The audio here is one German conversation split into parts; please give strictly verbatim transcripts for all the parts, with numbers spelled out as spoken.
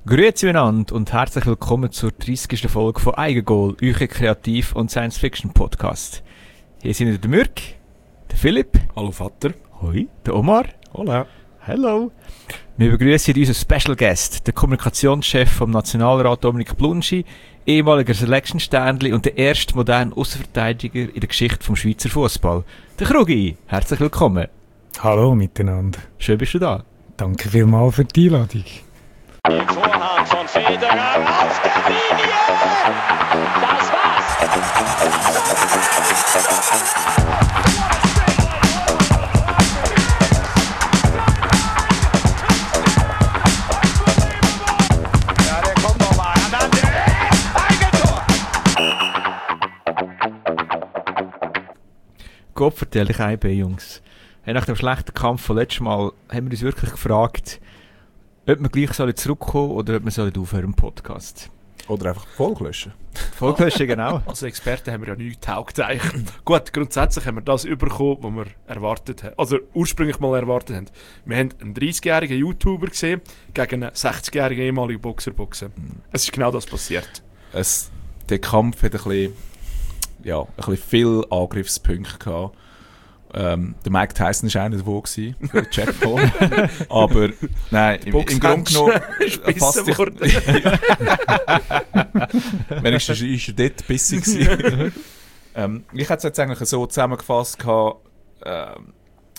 Grüezi miteinander und herzlich willkommen zur dreißigsten Folge von Eigengoal, euer Kreativ- und Science-Fiction-Podcast. Hier sind der Mürk, der Philipp. Hallo Vater. Hoi. Der Omar. Hallo. Hallo. Wir begrüßen unseren Special Guest, den Kommunikationschef vom Nationalrat Dominik Blunschi, ehemaliger Selection-Sternli und der erste moderne Außenverteidiger in der Geschichte vom Schweizer Fußball. Der Krugi. Herzlich willkommen. Hallo miteinander. Schön bist du da. Danke vielmals für die Einladung. Vorhand von Federer auf der Linie. Das war's. Ja, der kommt noch mal an. Eigentor. Gott vertell ich ein, Jungs. Hey, nach dem schlechten Kampf von letztem Mal haben wir uns wirklich gefragt, ob wir gleich sollen zurückkommen oder ob wir sollen aufhören im Podcast. Oder einfach die Folge löschen. Folge löschen, genau. Als Experten haben wir ja nichts getaugt. Gut, grundsätzlich haben wir das bekommen, was wir erwartet haben. Also ursprünglich mal erwartet haben. Wir haben einen dreißigjährigen YouTuber gesehen gegen einen sechzigjährigen ehemaligen Boxer boxen. Mhm. Es ist genau das passiert. Es, der Kampf hat ein bisschen, ja, ein bisschen viele Angriffspunkte gehabt. Ähm, der Mike Tyson war einer davon, der Jack Paul. Aber nein, im, im Grunde genommen passt sich... Wenigstens war er dort bissig. ähm, ich hätte es jetzt eigentlich so zusammengefasst, gehabt, ähm,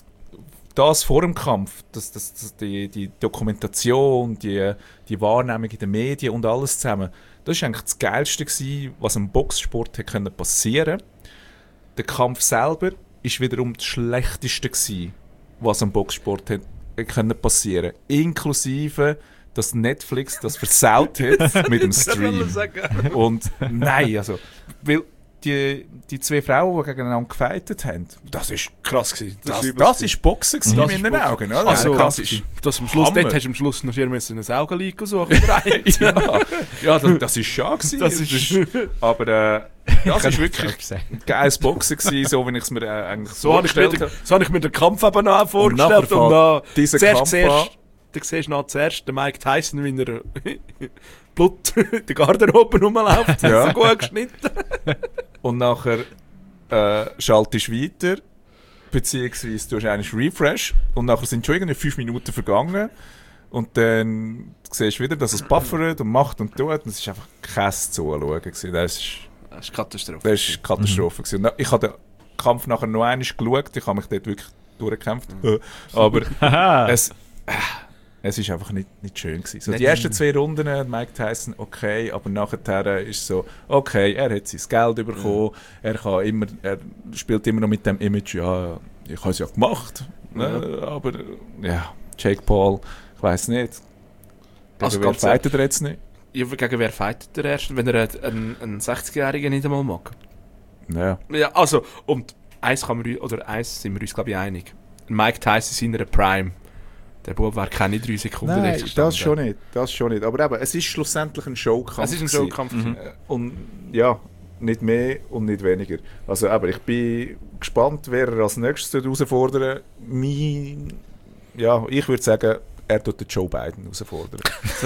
das vor dem Kampf, das, das, das, die, die Dokumentation, die, die Wahrnehmung in den Medien und alles zusammen, das war eigentlich das Geilste gewesen, was im Boxsport hätte passieren können. Der Kampf selber ist wiederum das Schlechteste gewesen, was am Boxsport hat, können passieren. Inklusive, dass Netflix das versaut hat mit dem Stream. Und nein, also, weil die, die zwei Frauen, die gegeneinander gefightet haben, das ist krass gewesen. Das, das, das ist Boxen gewesen das in meinen Augen. Oder? Also, das ist das am Schluss, dort hast du am Schluss noch ein Augenlieg suchen. ja, ja, das, das ist schade gewesen. Das ist, aber äh, das ist wirklich ein geiles Boxen gewesen, so wie ich es mir äh, eigentlich so vorgestellt habe. So habe ich mir den Kampf eben noch vorgestellt. Und, und dann diesen zuerst, Kampf zuerst, da siehst du noch zuerst den Mike Tyson, wie er Blut in der Garderobe rumläuft. Ja. So gut geschnitten. Und nachher äh, schaltest du weiter, beziehungsweise du hast einen Refresh und nachher sind schon irgendwie fünf Minuten vergangen und dann siehst du wieder, dass es buffert und macht und tut und es war einfach kein Zuschauen gewesen. Das ist, das ist Katastrophe. Das ist Katastrophe gewesen. Und ich habe den Kampf nachher noch einmal geschaut, ich habe mich dort wirklich durchgekämpft, mhm. aber es... Äh, Es war einfach nicht, nicht schön gewesen. So, die ersten zwei Runden, Mike Tyson, okay, aber nachher ist es so, okay, er hat sein Geld bekommen, ja. er, kann immer, er spielt immer noch mit dem Image, ja, ich habe es ja gemacht, ne? Ja. Aber ja, Jake Paul, ich weiss nicht, gegen also wer fightet er jetzt nicht? Ja, gegen wer fightet er erst, wenn er einen, einen sechzigjährigen nicht einmal mag? Ja. Ja, also, und eins, kann man, oder eins sind wir uns, glaube ich, einig. Mike Tyson in seiner Prime. Der Bub war keine drei Sekunden. Nein, das schon nicht, das schon nicht. Aber eben, es ist schlussendlich ein Showkampf. Es ist ein Showkampf. Mhm. Und ja, nicht mehr und nicht weniger. Also eben, ich bin gespannt, wer er als nächstes herausfordern. Mein, ja, ich würde sagen, er tut den Joe Biden herausfordern.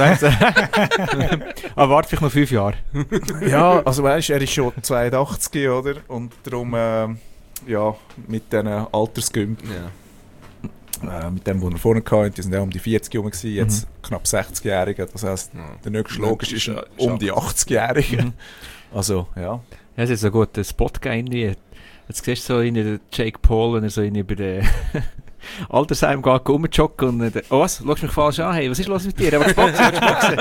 Aber warte vielleicht noch fünf Jahre. Ja, also weißt du, er ist schon zweiundachtzig, oder? Und darum, äh, ja, mit diesen Altersgümpen. Ja. Äh, mit dem, was er vorne hatte, die sind ja um die vierzig Jahre gewesen, jetzt mhm. knapp sechzigjährige. Das heisst, ja. der nächste Logisch ist, ist um die achtzigjährige. Mhm. Also, ja. Ja, es ist so gut, der Spot gegeben. Jetzt siehst du so in den Jake Paul, wenn er so über den Altersheim geht, rumjoggen und äh, oh was? Schaust mich falsch an? Hey, was ist los mit dir? Aber Boxen, Boxen.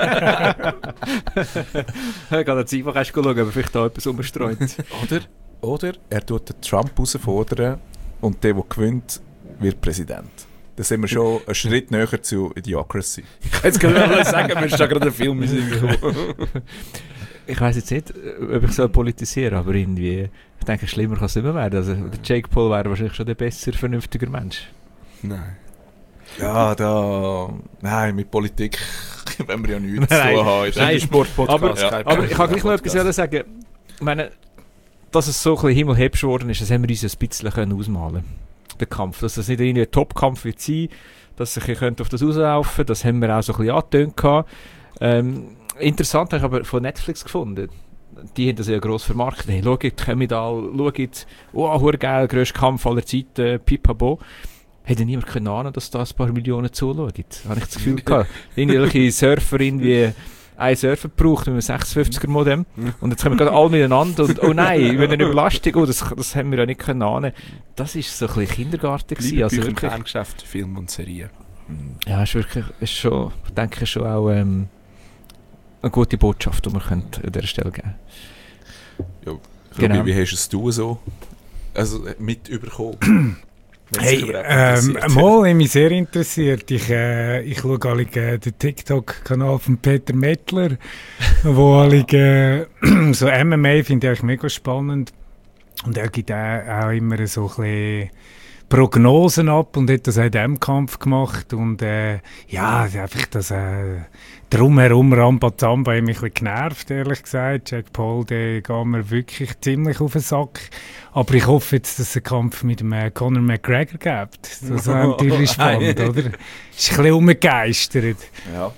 Ich kann jetzt einfach erst schauen, ob er vielleicht da etwas umstreut. Oder, oder er tut den Trump herausfordern und der, der gewinnt, wird Präsident. Da sind wir schon einen Schritt näher zu Idiocracy. Ich kann jetzt gerade sagen, wir sind da gerade einen Film gekommen. Ich weiss jetzt nicht, ob ich so politisieren soll, aber irgendwie, ich denke, schlimmer kann es nicht mehr werden. Also, der Jake Paul wäre wahrscheinlich schon der besser, vernünftiger Mensch. Nein. Ja, da... Nein, mit Politik wenn wir ja nichts zu tun haben. Ist ein Sportpodcast. Aber, ja. aber ich kann gleich noch etwas sagen. Ich meine, dass es so ein bisschen himmelhebsch geworden ist, das haben wir uns ein bisschen ausmalen können. Der Kampf. Dass das nicht ein Top-Kampf wird sein, dass sich auf das rauslaufen, das haben wir auch so ein bisschen angetönt. Ähm, interessant habe ich aber von Netflix gefunden. Die haben das ja gross vermarktet. Hey, schaut, kommt all, schaut, oh, hure geil, grösster Kampf aller Zeiten, pipapo. Hätte niemand können ahnen, dass da ein paar Millionen zuschauen. Habe ich das Gefühl gehabt. Irgendwelche Surfer irgendwie einen Surfer gebraucht mit einem sechshundertfünfziger Modem. Und jetzt kommen wir gerade alle miteinander und oh nein, wenn eine Überlastung, oh, das, das haben wir ja nicht können ahnen. Das war so ein bisschen Kindergarten gewesen. Also im wirklich, Kerngeschäft, Film und Serien. ja, ist wirklich, ist schon, denke ich, schon auch ähm, eine gute Botschaft, die wir an dieser Stelle geben Ja, Genau. Rubi, wie hast es du so also, mit überkommen? Hey, ähm, mal, mich sehr interessiert. Ich, äh, ich schaue alle äh, den TikTok-Kanal von Peter Mettler, wo alle äh, so M M A finde ich mega spannend. Und er gibt auch, auch immer so ein bisschen Prognosen ab und hat das auch in diesem Kampf gemacht. Und äh, ja, einfach das äh, drumherum Rambazamba hat mich ein bisschen genervt, ehrlich gesagt. Jack Paul, der geht mir wirklich ziemlich auf den Sack. Aber ich hoffe jetzt, dass es einen Kampf mit dem äh, Conor McGregor gibt. Das wäre natürlich spannend, oder? Ist ein bisschen umgegeistert. Ja.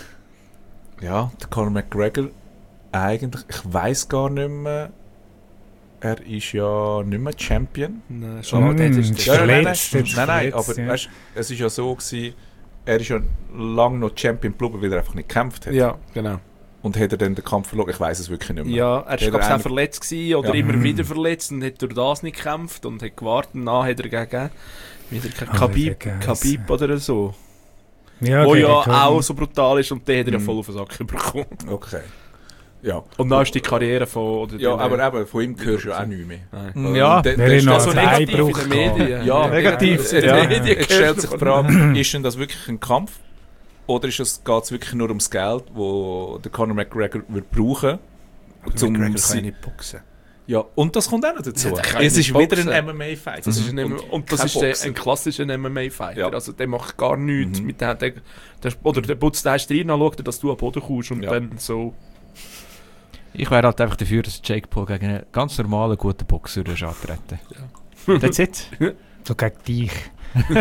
Ja, der Conor McGregor, eigentlich, ich weiss gar nicht mehr, er ist ja nicht mehr Champion. Nein, schon. schon. Mm, ist ist Ja, nein, nein, verletzt, nein, jetzt nein, nein, verletzt, aber ja. weißt, es ist ja so gewesen, er ist ja lange noch Champion geblieben, weil er einfach nicht gekämpft hat. Ja, genau. Und hat er dann den Kampf verloren? Ich weiss es wirklich nicht mehr. Ja, er Hat war glaub, er auch verletzt gewesen, oder Ja. immer Mhm. wieder verletzt und hat durch das nicht gekämpft und hat gewartet. Und dann hat er gegen wieder kein Ah, Khabib, der Khabib oder so. Ja, Wo gegen ja Conor. auch so brutal ist und der hat er ja Mhm. voll auf den Sack bekommen. Okay. Ja, Und dann ist die Karriere von... Oder ja den- aber eben, von ihm hörst du ja auch nichts mehr. Nein. Ja, Und der- wäre der ich noch ist so ein das- negativ in Einbruch den gehabt. Medien. Ja, negativ, Jetzt, ja. jetzt, jetzt stellt sich die Frage, ist denn das wirklich ein Kampf? Oder geht es wirklich nur ums Geld, das der Conor McGregor wird brauchen Zum um kann sie- nicht boxen. Ja, und das kommt auch noch dazu. Ja, der kann es nicht ist wieder boxen. ein M M A-Fight. Das ist ein M- und das kein ist der, Boxen. ein klassischer M M A-Fighter. Ja. Also der macht gar nichts. Mhm. Mit dem, der, der, oder der putzt den rein, dann schaut er, dass du am Boden kommst und Ja. dann so... Ich wäre halt einfach dafür, dass Jake Paul gegen einen ganz normalen, guten Boxer antreten. Ja. That's it. So gegen dich. Ich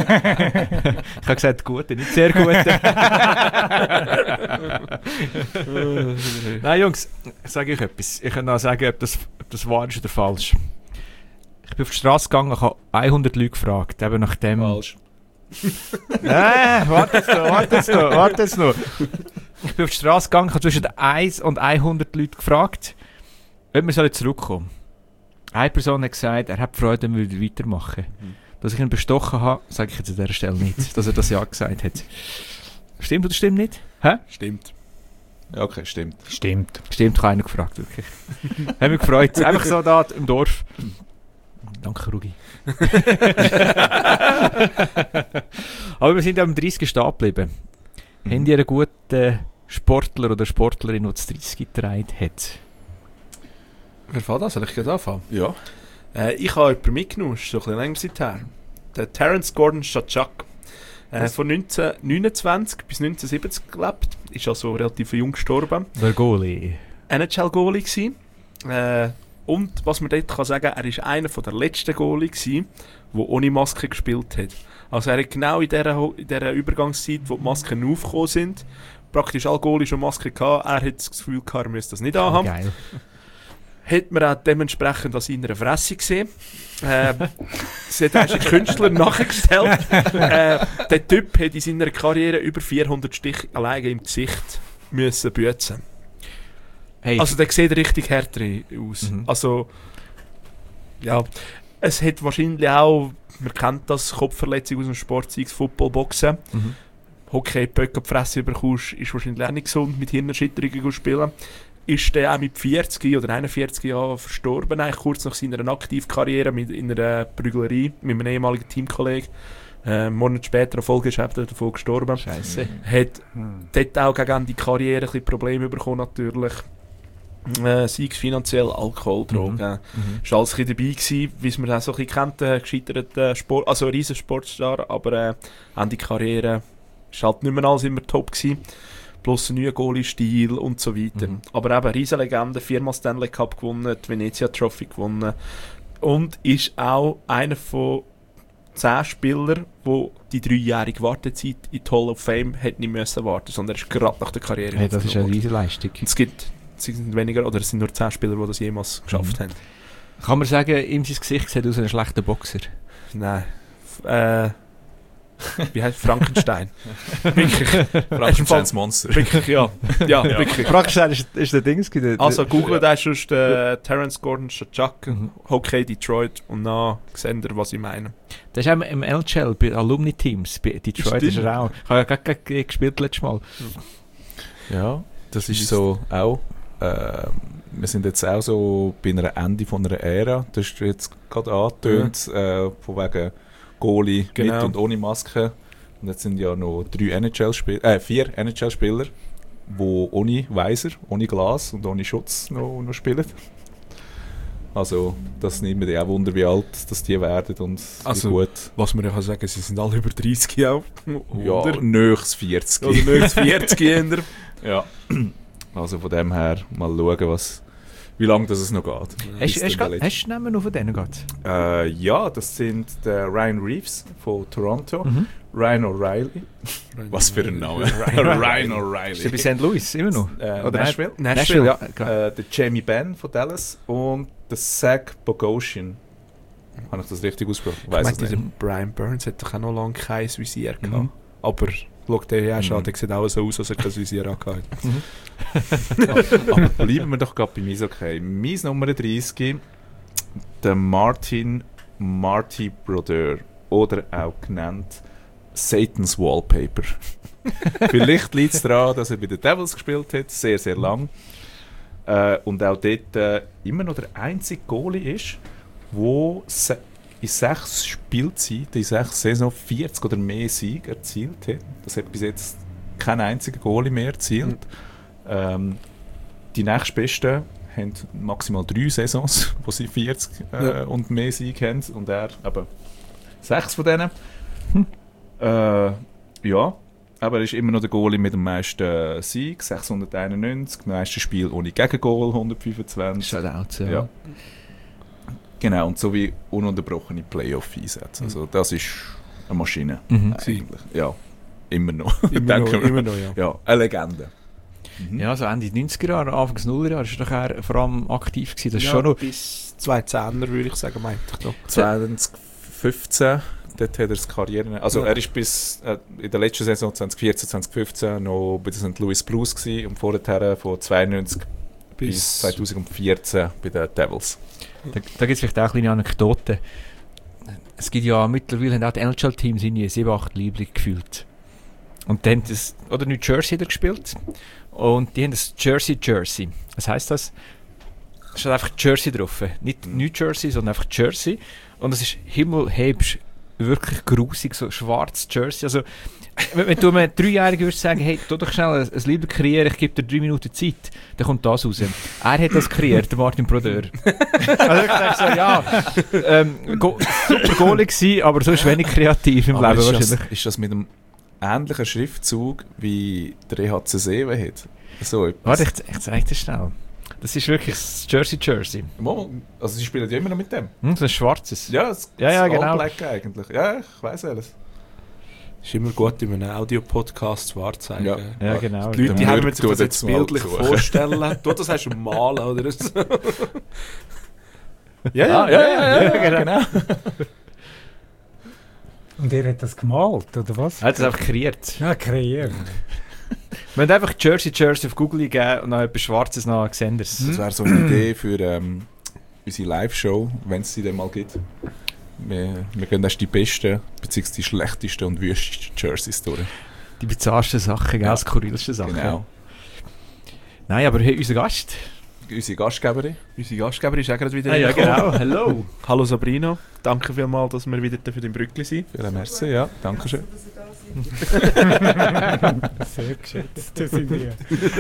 habe gesagt, gute, nicht sehr gute. Nein, Jungs, ich sage euch etwas. Ich kann noch sagen, ob das, ob das wahr ist oder falsch. Ich bin auf die Straße gegangen und habe hundert Leute gefragt, eben nach dem... Falsch. Nein, warte jetzt noch, warte jetzt noch, warte jetzt noch. Ich bin auf die Straße gegangen, ich habe zwischen eins und hundert Leute gefragt, ob wir sollen zurückkommen. Eine Person hat gesagt, er hat Freude, wenn wir weitermachen. Mhm. Dass ich ihn bestochen habe, sage ich jetzt an dieser Stelle nicht, dass er das ja gesagt hat. Stimmt oder stimmt nicht? Hä? Stimmt. Ja, okay, stimmt. Stimmt. Stimmt, keiner gefragt, wirklich. Hat mich gefreut. Einfach so da im Dorf. Danke, Rugi. Aber wir sind ja am dreißig stehen geblieben. Mhm. Habt ihr einen guten Sportler oder Sportlerin, die das dreißig getragen hat? Wer fährt das? Soll ich gleich anfangen? Ja. Äh, ich habe jemanden mitgenommen, ist schon ein bisschen länger Zeit her. Der Terence Gordon Shachak. Äh, Was? von neunzehnhundertneunundzwanzig bis neunzehnhundertsiebzig gelebt. Ist also relativ jung gestorben. Der Goalie. N H L-Goalie gsi. Äh, und was man dort kann sagen, er war einer der letzten Goalie gsi, der ohne Maske gespielt hat. Also er hat genau in dieser, in dieser Übergangszeit, wo die Masken aufgekommen sind, praktisch alle Goalies schon Maske gehabt. Er hat das Gefühl gehabt, er müsste das nicht anhaben. Geil. Hat man auch dementsprechend an seiner Fresse gesehen. Äh, sie hat einen Künstler nachgestellt. Äh, der Typ hat in seiner Karriere über vierhundert Stich alleine im Gesicht müssen büzen. Hey, Also der sieht richtig härter aus. Mhm. Also, ja, es hat wahrscheinlich auch, man kennt das, Kopfverletzung aus dem Sport, sei es Football, Boxen. mhm. Hockey, Böcke, die Fresse überkommst, ist wahrscheinlich auch nicht gesund, mit Hirnerschütterungen zu spielen. Ist der auch mit vierzig oder einundvierzig Jahren verstorben, eigentlich kurz nach seiner Aktivkarriere mit in einer Prügelerie mit einem ehemaligen Teamkollegen. Äh, einen Monat später, eine Folgeschäft, davon gestorben. Scheiße. Hat dort auch gegen die Karriere ein bisschen Probleme bekommen, natürlich. Äh, sei es finanziell, Alkohol, Drogen. Mhm. Es war alles ein bisschen dabei gewesen, wie es man auch so ein bisschen kennt, äh, gescheiterter Sport, also ein riesen Sportstar, aber äh, an die Karriere war halt nicht mehr alles immer top gewesen. Plus ein neuer Goalie-Stil und so weiter. Mhm. Aber eben, Riesenlegende, viermal Stanley Cup gewonnen, die Venezia Trophy gewonnen und ist auch einer von zehn Spieler, die die dreijährige Wartezeit in die Hall of Fame hätten nicht müssen warten, sondern er ist gerade nach der Karriere. Hey, das ist eine riesige Leistung. Es gibt es sind weniger, oder es sind nur zehn Spieler, die das jemals geschafft Mhm. haben. Kann man sagen, ihm sein Gesicht sieht aus wie ein schlechter Boxer? Nein. F- Äh, wie heißt Frankenstein? Wirklich. Frankensteins Monster. Wirklich, ja. Ja, wirklich. Frankenstein ist, ist der Dings. Der, Also googelt ja. sonst äh, Terence Gordon Chuck, Mhm. Hockey Detroit und dann seht ihr, was ich meine. Das ist auch im L G L, bei Alumni-Teams, bei Detroit ist er auch. Ich habe ja gerade gegen ihn gespielt letztes Mal. Ja, das ist so auch. Äh, wir sind jetzt auch so bei einem Ende von einer Ära. Das ist jetzt gerade angetönt, äh, von wegen Goalie Genau. mit und ohne Maske. Und jetzt sind ja noch drei N H L-Spieler, äh, vier N H L-Spieler, die ohne Weiser, ohne Glas und ohne Schutz noch, noch spielen. Also, das nimmt mir auch Wunder, wie alt dass die werden und Also, wie gut. Was man ja kann sagen, sie sind alle über dreißig Jahre. Ja, nächstes vierzig. Oder nächstes vierzig Jahre. Ja. Also von dem her mal schauen, was, wie lange das es noch geht. Hast Bis hast dann du der grad- hast du Namen noch von denen gehabt? Äh, ja, das sind der Ryan Reeves von Toronto, Mhm. Ryan O'Reilly. Was für ein Name. Ryan Ist er bei O'Reilly. Sankt Louis immer noch? Äh, Oder Nashville. Nashville, ja. Klar. Äh, der Jamie Benn von Dallas und der Zach Bogosian. Habe ich das richtig ausgesprochen? Ich Ich weiss meinte, es der nicht. Brian Burns hat doch auch noch lange kein Visier gehabt. Mhm. Aber schaut der ja schon, Mhm. der sieht auch so aus, als er kein Visier hatte. Aber bleiben wir doch gerade bei mir, okay. Mein Nummer dreißig, der Martin Marty Brodeur, oder auch genannt Satan's Wallpaper. Vielleicht liegt es daran, dass er bei den Devils gespielt hat, sehr, sehr lang. Äh, und auch dort äh, immer noch der einzige Goalie ist, der se- in sechs Spielzeiten, in sechs Saison vierzig oder mehr Siege erzielt hat. Das hat bis jetzt kein einziger Goalie mehr erzielt. Ähm, die nächstbesten haben maximal drei Saisons, wo sie vierzig äh, Ja. und mehr Siege haben. Und er eben sechs von denen. Äh, ja, aber er ist immer noch der Goalie mit dem meisten Sieg, sechshunderteinundneunzig, meisten Spiel ohne Gegengoal, hundertfünfundzwanzig. Shoutout, ja. Ja. Genau, und so wie ununterbrochene Playoff-Einsätze. Also das ist eine Maschine. Mhm. Eigentlich. Ja, immer noch. Immer noch, Denken wir. immer noch, ja. Ja, eine Legende. Mhm. Ja, so Ende neunziger Jahre, Anfangs Nuller Jahre ist er doch eher vor allem aktiv gewesen. Das ist Ja, schon noch... bis zweitausendzehner würde ich sagen, meinte ich doch. zwanzig fünfzehn, dort hat er das Karriere... Also Ja. er ist bis äh, in der letzten Saison zwanzig vierzehn, zwanzig fünfzehn noch bei den Sankt Louis Blues gewesen und vorher von zweiundneunzig bis zwanzig vierzehn bei den Devils. Da, da gibt es vielleicht auch eine kleine Anekdote. Es gibt ja mittlerweile haben auch die N H L-Teams in sieben, acht Liebling gefühlt. Und dann haben das, oder New Jersey hat er gespielt. Und die haben das Jersey Jersey. Was heisst das? Es steht einfach Jersey drauf. Nicht New Jersey, sondern einfach Jersey. Und es ist himmelhebsch, wirklich grusig, so schwarz Jersey. Also, wenn, wenn du einem Dreijährigen würdest sagen, hey, tu doch schnell ein, ein Liebling kreieren, ich gebe dir drei Minuten Zeit, dann kommt das raus. Er hat das kreiert, der Martin Brodeur. Also ich denke so, ja, ähm, go, super Goalie gewesen, aber sonst wenig kreativ im Aber Leben ist, wahrscheinlich. das, ist das mit einem ähnlichen Schriftzug wie der E H C Seewe hat? So etwas. Warte, ich, ich zeige dir schnell. Das ist wirklich das Jersey Jersey. Mal, also sie spielen ja immer noch mit dem. Hm, das ist schwarzes. Ja, das, Ja, ja, das genau. All Black eigentlich. Ja, ich weiß alles. Ist immer gut, in einem Audio-Podcast wahrzusagen. Ja. Ja, genau. Die Leute, die Der haben Mürk sich das tut jetzt jetzt mal bildlich suchen. vorstellen. Du, das hast du malen, oder? Ja, Ah, ja, ja, ja, genau. Und er hat das gemalt, oder was? Er hat das einfach kreiert. Ja, kreiert. Wir haben einfach Jersey Jersey auf Google gegeben und dann etwas Schwarzes nach gesehen. Das wäre so eine Idee für ähm, unsere Live-Show, wenn es sie dann mal gibt. Wir, wir gehen erst die besten, beziehungsweise die schlechtesten und wüstesten Jerseys durch. Die bizarrsten Sachen, ja. Ja. Die skurrilsten Sachen. Genau. Nein, aber hey, unser Gast. Unsere Gastgeberin. Unsere Gastgeber ist auch gerade wieder Ah, ja, reingekommen. genau. Hello. Hallo Sabrina, danke vielmals, dass wir wieder für dein Brückli sind. Vielen Merci, ja. Dankeschön. Sehr geschätzt, das sind wir.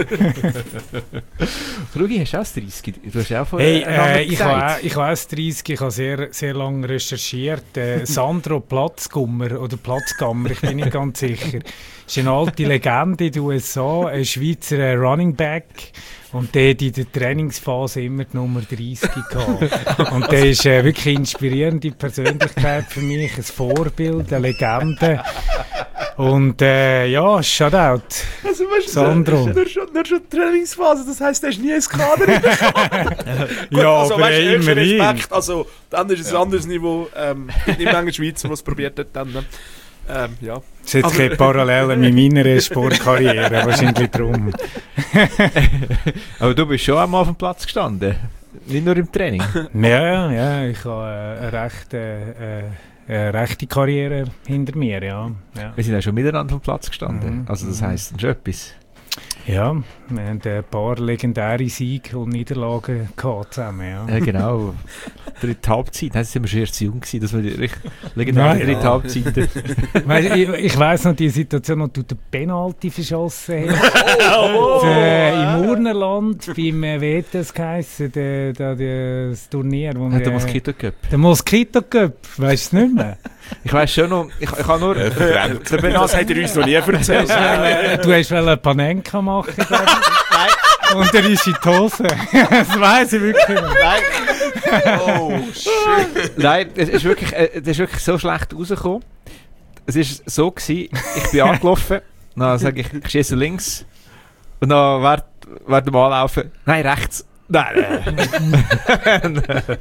Rugi, hast du auch das dreißig? Du hast auch von Hey, einen Namen äh, ich gesagt. habe ich habe auch dreißig, ich habe sehr, sehr lange recherchiert. Äh, Sandro Platzgummer oder Platzgammer, ich bin nicht ganz sicher. Ist eine alte Legende in den U S A, ein Schweizer äh, Running Back. Und der hat in der Trainingsphase immer die Nummer dreißig gehabt. Und der ist äh, wirklich eine inspirierende Persönlichkeit für mich, ein Vorbild, eine Legende. Und äh, ja, Shoutout, Also, weißt du, Sandro. Nur schon, nur schon Trainingsphase, das heisst, du hast nie ins Kader bekommen. Ja, also, aber weißt, höchster immerhin. Respekt, also, dann ist es ein anderes Niveau. Ähm, nicht Menge Schweizer, die es probiert hat. Dann, ne? ähm, ja. Das ist jetzt keine Parallele mit meiner Sportkarriere, wahrscheinlich drum. Aber du bist schon einmal auf dem Platz gestanden. Nicht nur im Training. Ja, ja, ich habe äh, eine rechte, äh, eine rechte Karriere hinter mir, ja. Ja, Wir sind ja schon miteinander auf dem Platz gestanden. Mhm. Also das heisst schon etwas. ja, wir haben ein paar legendäre Siege und Niederlagen gehabt zusammen, ja. Ja, genau. Dritte Halbzeit. Dann sind wir schon erst zu jung gewesen, dass wir die richtig legendäre Nein, dritte ja. Halbzeit... Weißt, ich ich weiss noch die Situation, wo du den Penalty verschossen hast. Oh, äh, Im Urnerland, beim äh, wie hat das geheissen, der, der, der, das Turnier. Wo Hat wir, der äh, Moskito Cup. Der Moskito Cup, weißt du es nicht mehr? Ich weiss schon noch... Ich, ich habe nur... Äh, verdrängt. der Das hat er uns noch nie erzählt. Äh, du hast eine Panenka machen, glaub ich. Und er ist in die Hose. Das weiss ich wirklich nicht. Oh, shit. Nein, es ist wirklich, äh, das ist wirklich so schlecht rausgekommen. Es war so gewesen, ich bin angelaufen, dann sage ich, ich schieße links. Und dann während, während dem Anlaufen, nein, rechts. Nein, nein.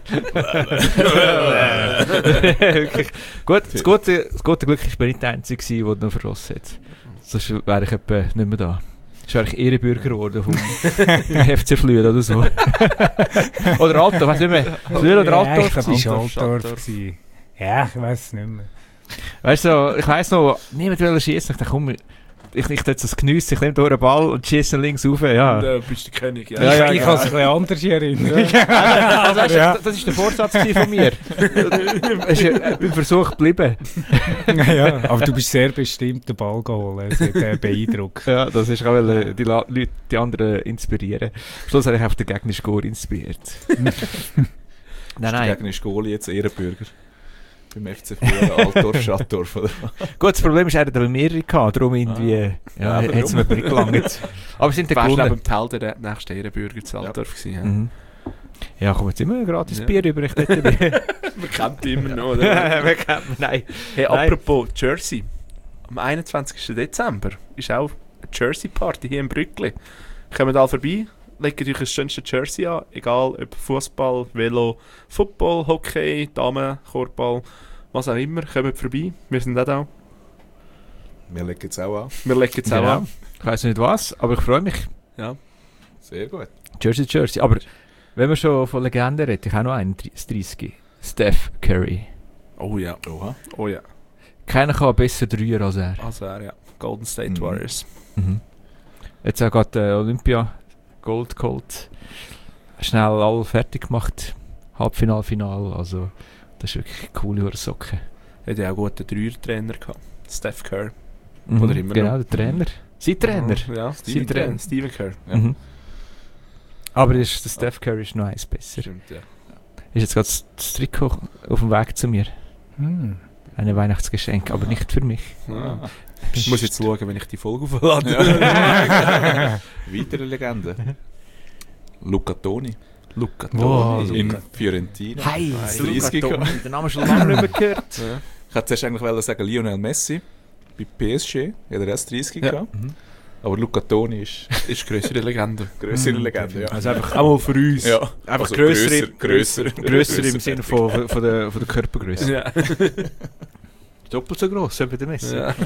Wirklich. Gut, das gute, das gute Glück, ich bin nicht der Einzige gewesen, der noch verrossen hat. Sonst wäre ich etwa nicht mehr da. Das wäre ich Ehrenbürger geworden vom F C Flüel oder so. Oder Altdorf, weißt du nicht mehr. Flüel oder Ja, Altdorf? ich glaube, es war Altdorf, Altdorf. Altdorf. gewesen. Ja, ich weiss es nicht mehr. Weißt du, ich weiss noch, niemand will schießen. Ich dachte, komm, ich, ich tue das geniessen, ich nehme durch den Ball und schieße links rauf. Ja. Und, äh, bist der König, ja. Ja, ja, ich ja. habe es ein bisschen anders in Erinnerung. Also, weißt du, Ja. das, das ist der Vorsatz gewesen von mir. Es ist äh, beim Versuch geblieben. Ja, aber du bist sehr bestimmt den Ball geholt. Es hat äh, beeindruckt. Ja, das ist auch, weil die La- Leute, die anderen inspirieren. Am Schluss habe ich auf den gegnerischen Score inspiriert. nein, nein. Gegen ist Goalie jetzt Ehrenbürger. Beim F C Flüel, Altdorf, Schattdorf, oder? Gut, das Problem ist, er hat aber mehrere gehabt, darum irgendwie, ja, Ja, hat es warum? mir nicht gelangt. Aber es sind Du der wärst gewonnen. neben dem Helden der nächste Ehrenbürger zu Altdorf gewesen. Ja. Mhm. Ja, kommt jetzt immer ein gratis Ja. Bier über, ich dort bin. Man kennt die immer noch, oder? Wer kennt mich? Nein. Hey, Nein. apropos Jersey. Am einundzwanzigsten Dezember ist auch eine Jersey-Party hier in Brückli. Kommt da vorbei, legt euch das schönste Jersey an, egal ob Fußball, Velo, Football, Hockey, Damen, Korbball, was auch immer, kommt vorbei. Wir sind auch da. Wir legen jetzt auch an. Wir legen es auch Genau. an. Ich weiss nicht was, aber ich freue mich. Ja. Sehr gut. Jersey, Jersey. Aber wenn wir schon von Legenden reden, ich habe noch einen, das dreißig. Steph Curry. Oh ja. Oha. Oh ja. Keiner kann besser Dreier als er. Also er, ja. Golden State Mhm. Warriors. Mhm. Jetzt auch gerade äh, Olympia Gold geholt. Schnell all fertig gemacht. Halbfinal, Final. Also, das ist wirklich eine coole Socke. Er hat ja auch guten Dreier-Trainer gehabt. Steph Kerr. Mhm. Oder immer Genau, noch. der Trainer. Sein Trainer. Ja, Sein Steven Trainer. Kerr. Steven Kerr. Ja. Mhm. Aber ist, der Steph Curry ist noch eins besser. Stimmt, ja. Ist jetzt gerade das Trikot auf dem Weg zu mir. Hm. Ein Weihnachtsgeschenk, aber nicht für mich. Ja. Ich muss jetzt schauen, wenn ich die Folge auflade. Ja. Weitere Legende. Luca Toni. Luca Wow, Toni. In Fiorentina. Heiß, dreißig Luca gehabt. Toni, den Namen schon lange nicht mehr gehört. Ja. Ich hätte zuerst eigentlich wollen sagen Lionel Messi. Bei P S G. Hat er erst dreißig Ja. gehabt. Mhm. Aber Luca Toni ist Ist grössere Legende. grössere Legende. Ja. Also einfach, Auch mal für uns. Ja. einfach Also grössere, grösser, grösser, grösser im Sinne von, von, von, der, von der Körpergröße. Ja. Doppelt so gross, wie der Messi. Ja.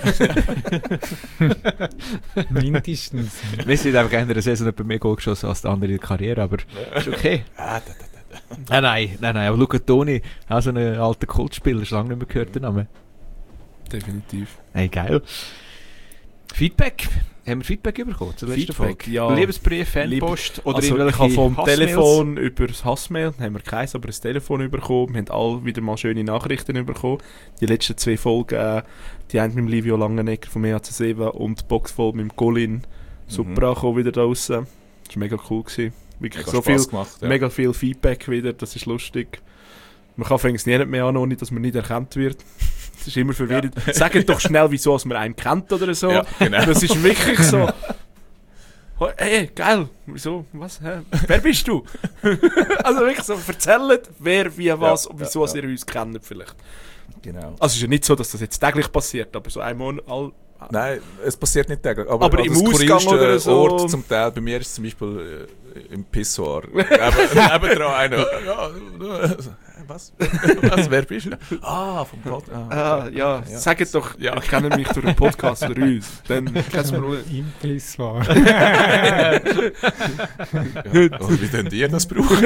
Mindestens. Messi hat einfach in einer Saison etwa mehr Goal geschossen als der andere in der Karriere, aber ist okay. Ah, da, da, da. Nein, nein, nein, nein, aber Luca Toni, auch so ein alter Kultspieler, schon lange nicht mehr gehört, der Name. Definitiv. Hey, geil. Feedback? Haben wir Feedback bekommen zur letzten Feedback, Folge? ja. Liebesbrief, Fanpost oder Also ich irgendwelche habe vom Hassmails? Telefon über das Hassmail, haben wir keins, aber ein Telefon bekommen. Wir haben alle wieder mal schöne Nachrichten bekommen. Die letzten zwei Folgen, äh, die haben mit dem Livio Langenegger vom E H C sieben und die Box voll mit dem Colin Supra mhm. wieder draussen. Das war mega cool gewesen. Wirklich Mega so Spass viel, gemacht, ja. mega viel Feedback wieder, das ist lustig. Man kann fängt nie mehr an, ohne dass man nicht erkannt wird. Das ist immer verwirrend. Ja. Sagt doch schnell, wieso man einen kennt oder so. Ja, genau. Das ist wirklich so. Hey, hey, geil, wieso, was, hä? Wer bist du? Also wirklich so, erzählt, wer, wie, was Ja, und wieso ja, ja. ihr uns kennt vielleicht. Genau. Also es ist ja nicht so, dass das jetzt täglich passiert, aber so einmal all... Nein, es passiert nicht täglich. Aber, Aber an im das Ausgang skurrilste oder so- Ort zum Teil, bei mir ist es zum Beispiel äh, im Pissoir. Neben, nebendran einer. Ja, äh, was? Was? Wer bist du? Ah, vom Podcast. Ah, ja, Ja. sagt doch, Ja. ihr kennt mich durch den Podcast oder uns. Dann kannst du mir... Im Pissoir. Ja. Oh, wie denn ihr das brauchen?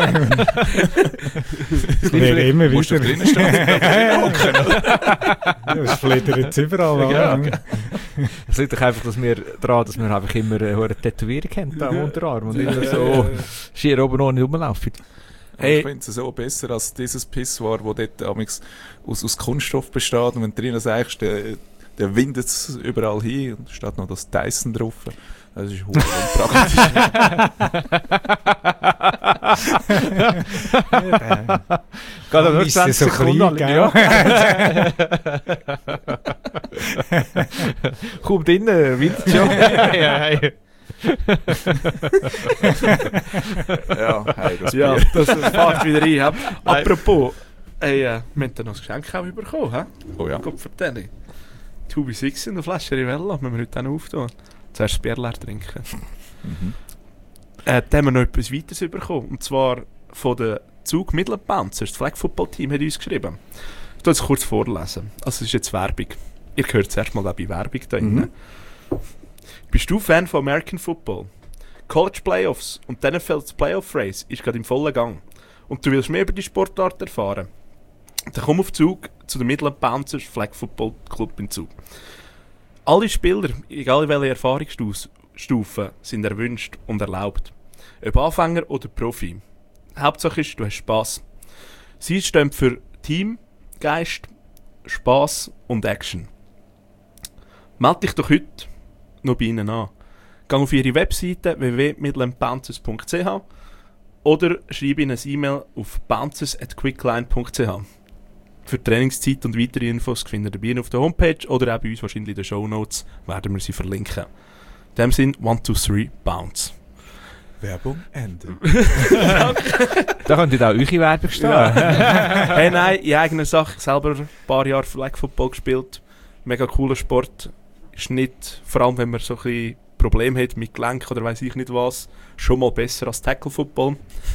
Wäre immer Musst du wieder. drinnen stehen? Das flittert jetzt überall Ja, an. Es liegt doch einfach dass wir daran, dass wir einfach immer eine hohe Tätowierung haben da am Unterarm und immer so schier oben ohne rumlaufen. Hey. Ich finde es so besser als dieses Pissoir, das dort amigs aus, aus Kunststoff besteht. Und wenn du drinnen sagst, der, der windet es überall hin und steht noch das Dyson drauf. Das ist verdammt unpraktisch. Geht aber nur Ist das zwanzig so Sekunden. klein, Ja. Kommt drinnen, windet schon. ja, ja. Ja, hey, das Ja, Bier. das fährt wieder rein. Hä? Apropos, ey, äh, wir haben da noch ein Geschenk auch bekommen, hä? Oh ja. Gott vertelle. zwei bei sechs in der Flasche Rivella, müssen wir heute auch noch auftun. Zuerst das Bier leer trinken. Mhm. Äh, da haben wir noch etwas weiteres bekommen. Und zwar von der Zug Midland Bouncers. Das Flag Football Team hat uns geschrieben. Ich will es kurz vorlesen. Also es ist jetzt Werbung. Ihr hört zuerst mal bei Werbung da Mhm. rein. Bist du Fan von American Football? College Playoffs und die N F L Playoff Race ist gerade im vollen Gang. Und du willst mehr über die Sportart erfahren? Dann komm auf Zug zu den Midland Bouncers Flag Football Club in Zug. Alle Spieler, egal welche Erfahrungsstufen, sind erwünscht und erlaubt. Ob Anfänger oder Profi. Hauptsache ist, du hast Spass. Sie stehen für Team, Geist, Spass und Action. Meld dich doch heute noch bei ihnen an. Geh auf ihre Webseite w w w punkt midland bouncers punkt c h oder schreibe ihnen ein E-Mail auf bouncers at quickline punkt c h. Für Trainingszeit und weitere Infos findet ihr bei ihnen auf der Homepage oder auch bei uns wahrscheinlich in den Shownotes werden wir sie verlinken. In dem Sinn, one, two, three, bounce. Werbung Ende. Da könnt ihr auch eure Werbung stehen. Hey, nein, in eigener Sache. Ich selber ein paar Jahre Flag Football gespielt. Mega cooler Sport. Ist nicht, vor allem wenn man so ein bisschen Probleme hat mit Gelenk oder weiss ich nicht was, schon mal besser als Tackle Football.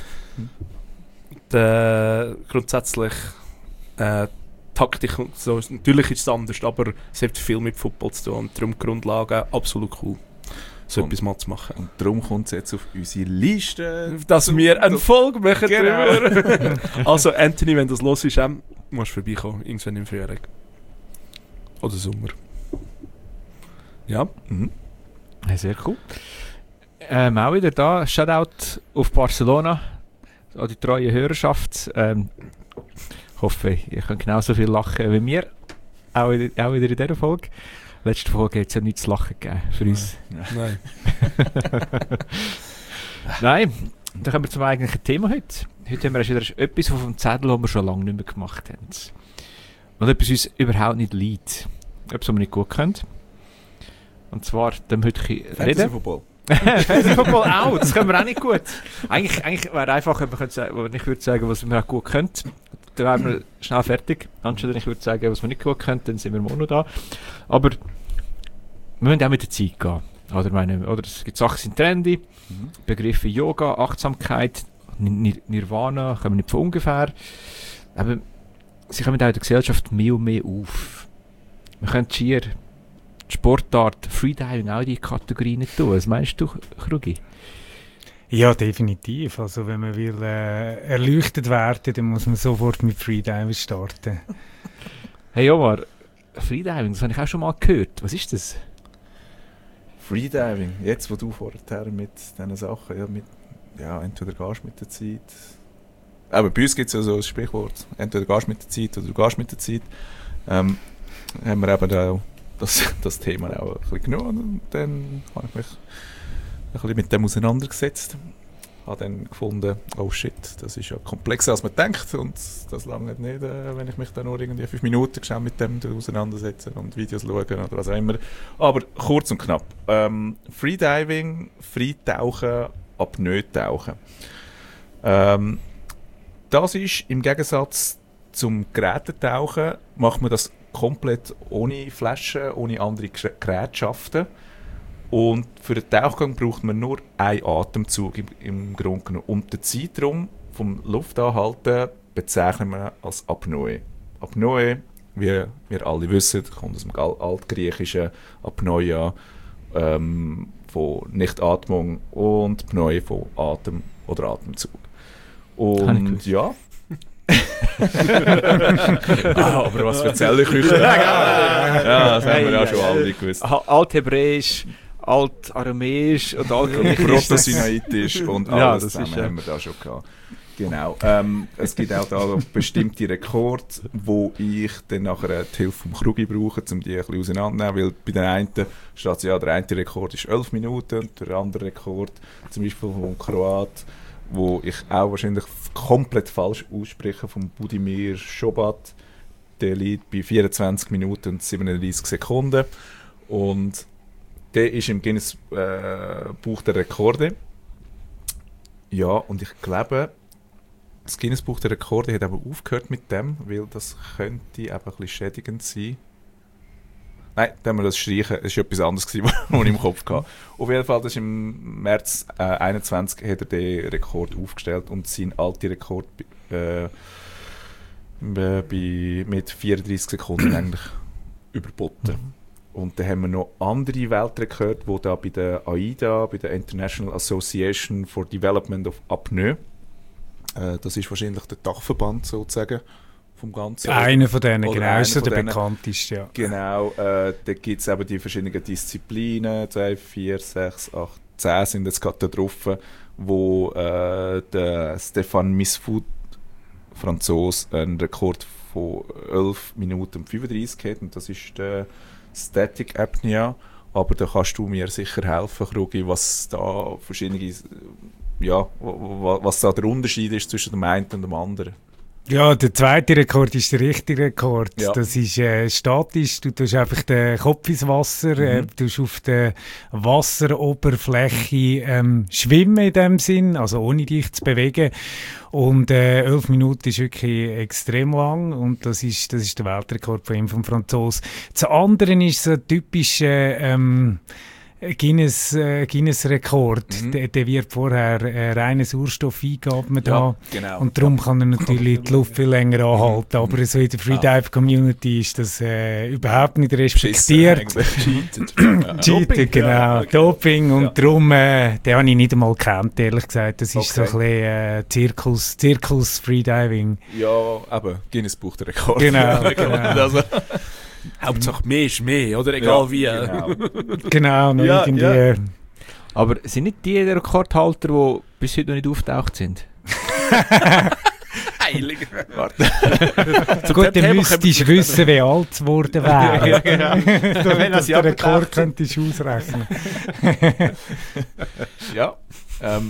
Äh, grundsätzlich äh, Taktik und so, natürlich ist es anders, aber es hat viel mit Football zu tun und darum die Grundlagen absolut cool, so Und- etwas mal zu machen. Und darum kommt es jetzt auf unsere Liste. Dass wir eine Folge machen Genau. drüber. Also Anthony, wenn das los ist, ähm, musst du vorbeikommen, irgendwann im Frühling. Oder Sommer. Ja. Mhm. Ja, sehr cool. Ähm, auch wieder da, Shoutout auf Barcelona, an die treue Hörerschaft. Ähm, ich hoffe, ihr könnt genauso viel lachen wie wir, auch, in, auch wieder in dieser Folge. Letzte Folge hat es ja nichts zu lachen gegeben für uns. Nein. Nein, dann kommen wir zum eigentlichen Thema heute. Heute haben wir erst wieder etwas auf dem Zettel, das wir schon lange nicht mehr gemacht haben. Und etwas, was uns überhaupt nicht liegt. Etwas, was wir nicht gut können. Und zwar, dem heute Fantasy reden. Football. Fantasy Football auch, das können wir auch nicht gut. Eigentlich, eigentlich wäre einfach, wenn, wir können sagen, wenn ich würde sagen, was wir auch gut können, dann wären wir schnell fertig. Anstatt ich würde sagen, was wir nicht gut können, dann sind wir auch noch da. Aber wir müssen auch mit der Zeit gehen. Oder, meine, oder es gibt Sachen, die sind trendy. Mhm. Begriffe Yoga, Achtsamkeit, Nir- Nirvana, kommen nicht von ungefähr. Aber sie kommen auch in der Gesellschaft mehr und mehr auf. Wir können schier die Sportart Freediving auch in die Kategorie nicht tun. Was meinst du, Krugi? Ja, definitiv. Also wenn man will äh, erleuchtet werden, dann muss man sofort mit Freediving starten. Hey Omar, Freediving, das habe ich auch schon mal gehört. Was ist das? Freediving, jetzt wo du vorher mit diesen Sachen, ja, mit, ja entweder gehst du mit der Zeit, aber bei uns gibt es ja so ein Sprichwort, entweder gehst du mit der Zeit oder du gehst mit der Zeit, ähm, haben wir eben auch das, das Thema auch ein bisschen genommen und dann habe ich mich ein bisschen mit dem auseinandergesetzt habe dann gefunden, oh shit, das ist ja komplexer als man denkt und das lange nicht, äh, wenn ich mich dann nur irgendwie fünf Minuten schnell mit dem auseinandersetze und Videos schaue oder was auch immer. Aber kurz und knapp. Ähm, Freediving, Freitauchen, Apnoe-Tauchen. Ähm, das ist im Gegensatz zum Gerätetauchen, macht man das komplett ohne Flaschen, ohne andere Gerätschaften. Und für den Tauchgang braucht man nur einen Atemzug im, im Grunde genommen. Und den Zeitraum vom Luftanhalten bezeichnen wir als Apnoe. Apnoe, wie wir alle wissen, kommt aus dem altgriechischen Apnoia, ähm, von Nichtatmung, und Pnoe von Atem oder Atemzug. Und ja. ah, aber was erzähle ich euch? Ja, das haben wir ja schon alle gewusst. Althebräisch, Altaramäisch und Altgriechisch. Protosinaitisch und alles ja, das zusammen ist, ja. haben wir da schon gehabt. Genau. Ähm, es gibt auch da bestimmte Rekorde, wo ich dann nachher die Hilfe vom Krugi brauche, um die ein bisschen auseinanderzunehmen, weil bei den einen steht ja, der eine Rekord ist elf Minuten und der andere Rekord, zum Beispiel vom Kroat, wo ich auch wahrscheinlich komplett falsch ausspreche, vom Budimir Šobat, der liegt bei vierundzwanzig Minuten und siebenunddreißig Sekunden und der ist im Guinness äh, Buch der Rekorde. Ja, und ich glaube, das Guinness Buch der Rekorde hat aber aufgehört mit dem, weil das könnte eben ein bisschen schädigend sein. Nein, dann haben wir das streichen. Es war etwas anderes, was ich im Kopf hatte. Auf jeden Fall, das ist im März äh, einundzwanzig hat er den Rekord aufgestellt und sein alter Rekord äh, bei, mit vierunddreißig Sekunden eigentlich überboten. Und dann haben wir noch andere Weltrekorde, die da bei der A I D A, bei der International Association for Development of Apnoe, äh, das ist wahrscheinlich der Dachverband sozusagen vom Ganzen. Einer von denen, genau, ist so der bekannteste, ja. Genau, äh, da gibt es eben die verschiedenen Disziplinen, zwei, vier, sechs, acht, zehn sind jetzt gerade da drauf, wo äh, der Stéphane Misfoud, Franzose, einen Rekord von elf Minuten und fünfunddreißig hat, und das ist der Static Apnea, aber da kannst du mir sicher helfen, Krugi, was da verschiedene, ja, was da der Unterschied ist zwischen dem einen und dem anderen. Ja, der zweite Rekord ist der richtige Rekord. Ja. Das ist äh, statisch. Du tust einfach den Kopf ins Wasser, mhm. äh, du tust auf der Wasseroberfläche ähm, schwimmen in dem Sinn, also ohne dich zu bewegen. Und äh, elf Minuten ist wirklich extrem lang und das ist, das ist der Weltrekord von ihm, vom Franzosen. Das andere ist so typisch äh, ähm, Guinness, äh, Guinness-Rekord. Mhm. Der, der wird vorher äh, reinen Sauerstoff eingeatmet ja, haben. Genau. Und darum kann er natürlich die Luft viel länger anhalten. Aber so in der Freedive-Community ist das äh, überhaupt nicht respektiert. Cheated, genau. Ja, okay. Doping. Und ja. darum, äh, den habe ich nicht einmal gekannt, ehrlich gesagt. Das ist okay. so ein bisschen äh, Zirkus, Zirkus Freediving. Ja, eben, Guinness Buch der Rekord. Genau, genau. Also, Hauptsache mehr ist mehr, oder? Egal ja, wie. Genau, genau noch ja, irgendwie. Ja. Aber sind nicht die Rekordhalter, die bis heute noch nicht auftaucht sind? Heilig. So gut, dann müsstest du wissen, wie alt es geworden wäre. Ja, genau. Wenn das der Rekord könntest du ausrechnen. Ja. Ähm,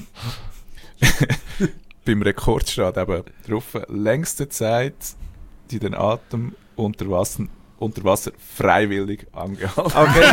beim Rekord steht eben drauf, längste Zeit, die den Atem unter Wasser, unter Wasser freiwillig angehalten. Okay,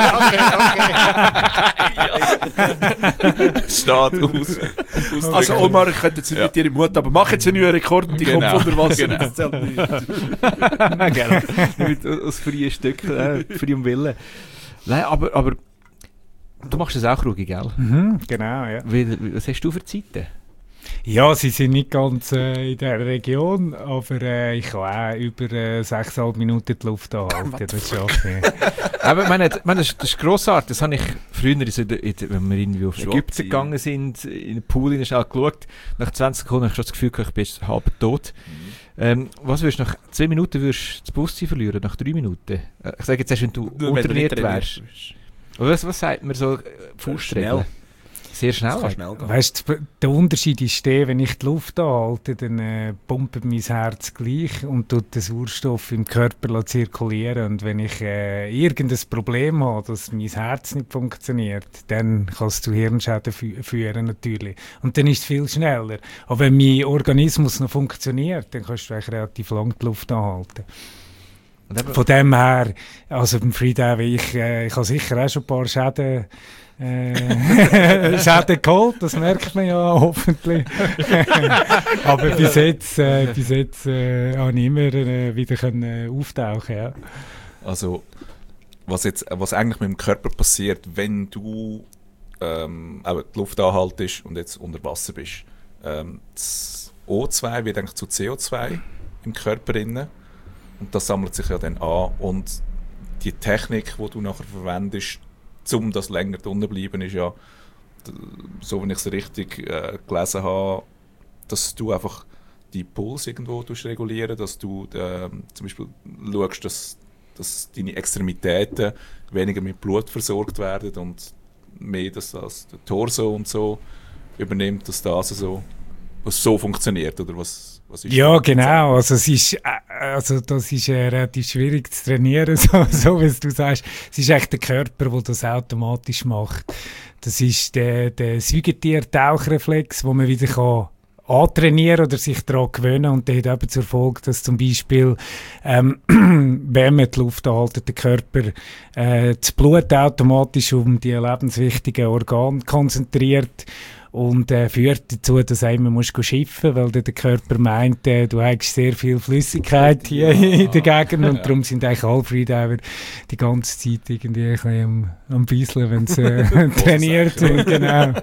okay, okay. Steht aus. aus also Omar, ich könnte jetzt nicht ja. mit dir im Mut, aber mach jetzt einen neuen Rekord und die genau. kommt unter Wasser. Genau. Das zählt nicht. Genau. Mit, aus freien Stücken, äh, freiem Willen. Nein, aber, aber du machst das auch, Rugi, gell? Mhm, genau, ja. Wie, was hast du für Zeiten? Ja, sie sind nicht ganz äh, in der Region, aber äh, ich kann auch über äh, sechseinhalb Minuten die Luft anhalten. Das schaffe ich. Aber meine, meine, das, das ist grossartig. Das habe ich früher, in der, in der, wenn wir irgendwie auf Schon Ägypten gegangen sind, in den Pool in schnell geschaut. Nach zwanzig Sekunden habe ich schon das Gefühl, ich bin jetzt halb tot. Mhm. Ähm, was würdest du nach zwei Minuten würdest das Bewusstsein verlieren? Nach drei Minuten? Äh, ich sage jetzt erst, wenn du wenn untrainiert du wärst. Was, was sagt man so? Äh, Faustregel? sehr schnell. Das kann schnell gehen. Weißt du, der Unterschied ist der, wenn ich die Luft anhalte, dann äh, pumpt mein Herz gleich und tut den Sauerstoff im Körper zirkulieren. Und wenn ich äh, irgendein Problem habe, dass mein Herz nicht funktioniert, dann kann es zu Hirnschäden fü- führen natürlich. Und dann ist es viel schneller. Aber wenn mein Organismus noch funktioniert, dann kannst du eigentlich relativ lang die Luft anhalten. Von dem her, also beim Freedive, ich, äh, ich habe sicher auch schon ein paar Schäden, äh, Schäden geholt, das merkt man ja hoffentlich. Aber bis jetzt, äh, bis jetzt äh, habe ich immer äh, wieder können, äh, auftauchen. Ja. Also, was, jetzt, was eigentlich mit dem Körper passiert, wenn du ähm, eben die Luft anhaltest und jetzt unter Wasser bist. Ähm, das O zwei wird eigentlich zu C O zwei im Körper drin. Und das sammelt sich ja dann an. Und die Technik, die du nachher verwendest, um das länger drinnen zu bleiben, ist ja, so wenn ich es richtig äh, gelesen habe, dass du einfach die Puls irgendwo regulieren, dass du äh, zum Beispiel schaust, dass, dass deine Extremitäten weniger mit Blut versorgt werden und mehr, dass das der Torso und so übernimmt, dass das so, was so funktioniert, oder was? Ja, genau. Also, es ist, also das ist äh, relativ schwierig zu trainieren, so, so wie du sagst. Es ist echt der Körper, der das automatisch macht. Das ist der, der Säugetier-Tauchreflex, den man wieder kann antrainieren oder sich daran gewöhnen. Und der hat eben zur Folge, dass zum Beispiel, ähm, wenn man die Luft anhält, der Körper äh, das Blut automatisch um die lebenswichtigen Organe konzentriert. Und äh, führt dazu, dass einmal musst du schiffen, weil der Körper meint, äh, du hast sehr viel Flüssigkeit hier in der Gegend und darum sind eigentlich alle Freediver die ganze Zeit irgendwie ein bisschen am, am Bisseln, wenn sie äh, trainiert sind. Genau.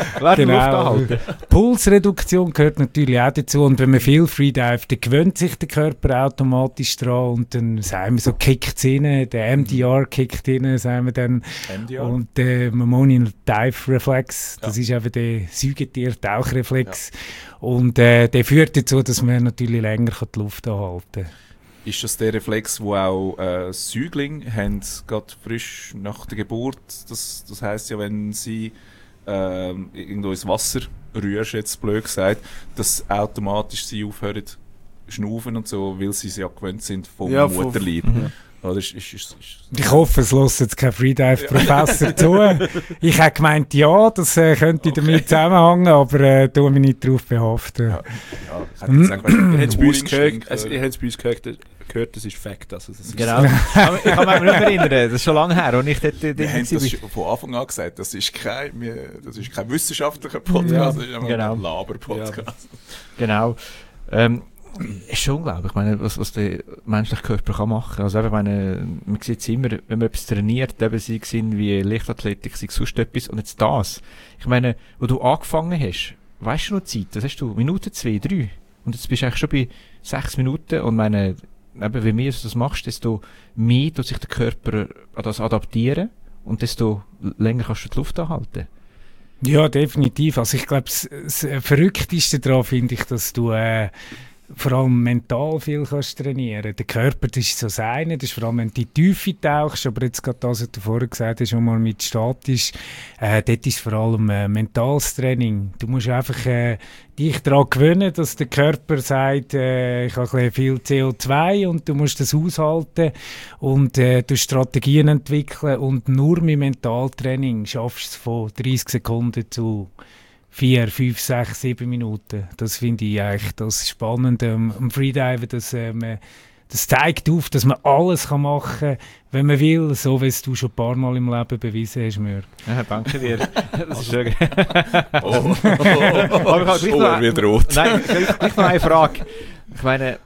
Genau. Pulsreduktion gehört natürlich auch dazu und wenn man viel Freedive, dann gewöhnt sich der Körper automatisch dran und dann sagen wir so, kickt es rein, der M D R kickt rein, sagen wir dann. M D R? Und der Mammalian Dive Reflex, das ja. ist eben der Säugetier-Tauchreflex. Ja. Und äh, der führt dazu, dass man natürlich länger die Luft anhalten kann. Ist das der Reflex, wo auch äh, Säuglinge haben, gerade frisch nach der Geburt? Das, das heisst ja, wenn sie äh, irgendwo ins Wasser rührst, jetzt blöd gesagt, dass automatisch sie aufhören zu schnaufen und so, weil sie es ja gewöhnt sind vom ja, Mutterleib. Mhm. Oder ist, ist, ist, ist ich hoffe, es lässt jetzt kein Freedive-Professor zu. Ich habe gemeint, ja, das äh, könnte Okay. damit zusammenhängen, aber äh, tue mich nicht darauf behaften. Ja, ja, ich hätte jetzt gesagt, Ihr habt es bei uns Urinstinkt, gehört, also, oder? ihr habt es bei uns gehört, gehört, das ist Fakt. Also, das ist Genau. Ich kann mich noch erinnern, das ist schon lange her, und ich dort dort Wir haben das war. schon von Anfang an gesagt, das ist kein, wir- das ist kein wissenschaftlicher Podcast, das ist einfach genau. ein Laber-Podcast. Genau. Ähm, ist schon unglaublich, ich meine, was, was der menschliche Körper kann machen. Also eben, meine, man sieht es immer, wenn man etwas trainiert, eben sei es wie Leichtathletik, sei es sonst etwas, und jetzt das. Ich meine, wo du angefangen hast, weißt du noch die Zeit, das hast du Minute, zwei, drei, und jetzt bist du eigentlich schon bei sechs Minuten, und meine, eben, je mehr du das machst, desto mehr tut sich der Körper an das adaptieren, und desto länger kannst du die Luft anhalten. Ja, definitiv. Also ich glaube, das, das Verrückteste daran finde ich, dass du äh, vor allem mental viel kannst trainieren. Der Körper, das ist so das eine, das ist vor allem, wenn du in die Tiefe tauchst, aber jetzt gerade das, was du vorher gesagt hast, schon mal mit statisch, äh, dort ist vor allem äh, mentales Training. Du musst einfach äh, dich daran gewöhnen, dass der Körper sagt, äh, ich habe ein bisschen viel C O zwei und du musst das aushalten und äh, du Strategien entwickeln und nur mit Mentaltraining schaffst du es von dreißig Sekunden zu vier, fünf, sechs, sieben Minuten. Das finde ich eigentlich das Spannende am, am Freediven, dass äh, man, das zeigt auf, dass man alles kann machen kann, wenn man will, so wie es du schon ein paar Mal im Leben bewiesen hast, Mörk. Ja, danke dir. Das ist schön. Oh, oh, oh, Aber ich habe gleich oh, noch- er wird rot. Nein, gleich, gleich noch eine Frage. Ich meine,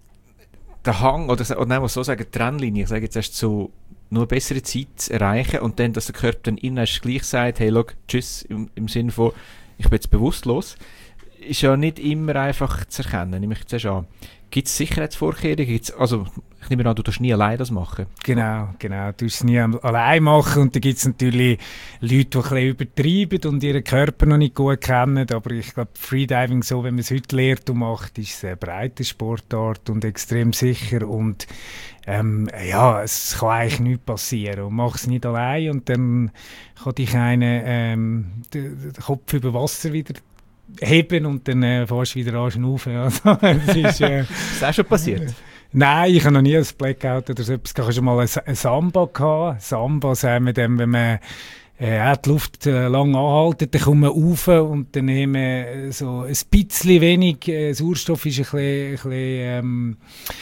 der Hang, oder, oder nein, was so sagen, die Trennlinie, ich sage jetzt erst so, nur eine bessere Zeit zu erreichen und dann, dass der Körper dann innen erst gleich sagt, hey, schau, tschüss, im, im Sinne von, ich bin jetzt bewusstlos, ist ja nicht immer einfach zu erkennen, nehme ich jetzt erst an. Gibt es Sicherheitsvorkehrungen? Gibt's, also, ich nehme an, du darfst nie allein das machen. Genau, genau. Du musst es nie allein machen und da gibt es natürlich Leute, die ein bisschen übertreiben und ihren Körper noch nicht gut kennen, aber ich glaube, Freediving, so wie man es heute lehrt und macht, ist eine breite Sportart und extrem sicher und ähm, ja, es kann eigentlich nichts passieren und mach es nicht allein und dann kann dich einer ähm, den, den Kopf über Wasser wieder heben und dann äh, fährst du wieder an schnaufen. Also, das ist, äh, ist das auch schon passiert? Nein, ich habe noch nie ein Blackout oder so etwas. Ich habe schon mal ein, ein Samba gehabt. Samba sagen wir dann, wenn man äh, die Luft äh, lang anhalten, dann kommt man rauf und dann haben wir so ein bisschen wenig äh, Sauerstoff ist ein bisschen, ein bisschen ähm,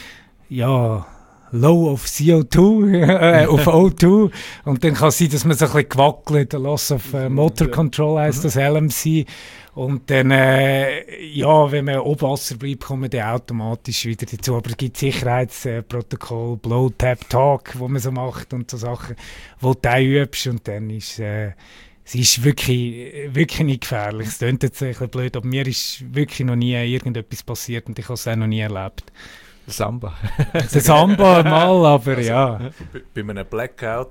ja, low auf C O zwei, äh, auf O zwei und dann kann es sein, dass man so ein bisschen gewackelt, Loss of äh, Motor Control heisst das L M C und dann, äh, ja, wenn man oben Wasser bleibt, kommt man dann automatisch wieder dazu, aber es gibt Sicherheitsprotokoll, Blow, Tap, Talk, wo man so macht und so Sachen, wo du auch übst und dann ist äh, es ist wirklich, wirklich nicht gefährlich. Es klingt jetzt ein bisschen blöd, aber mir ist wirklich noch nie irgendetwas passiert und ich habe es auch noch nie erlebt. Samba. Der Samba mal, aber also, ja. Bei, bei einem Blackout,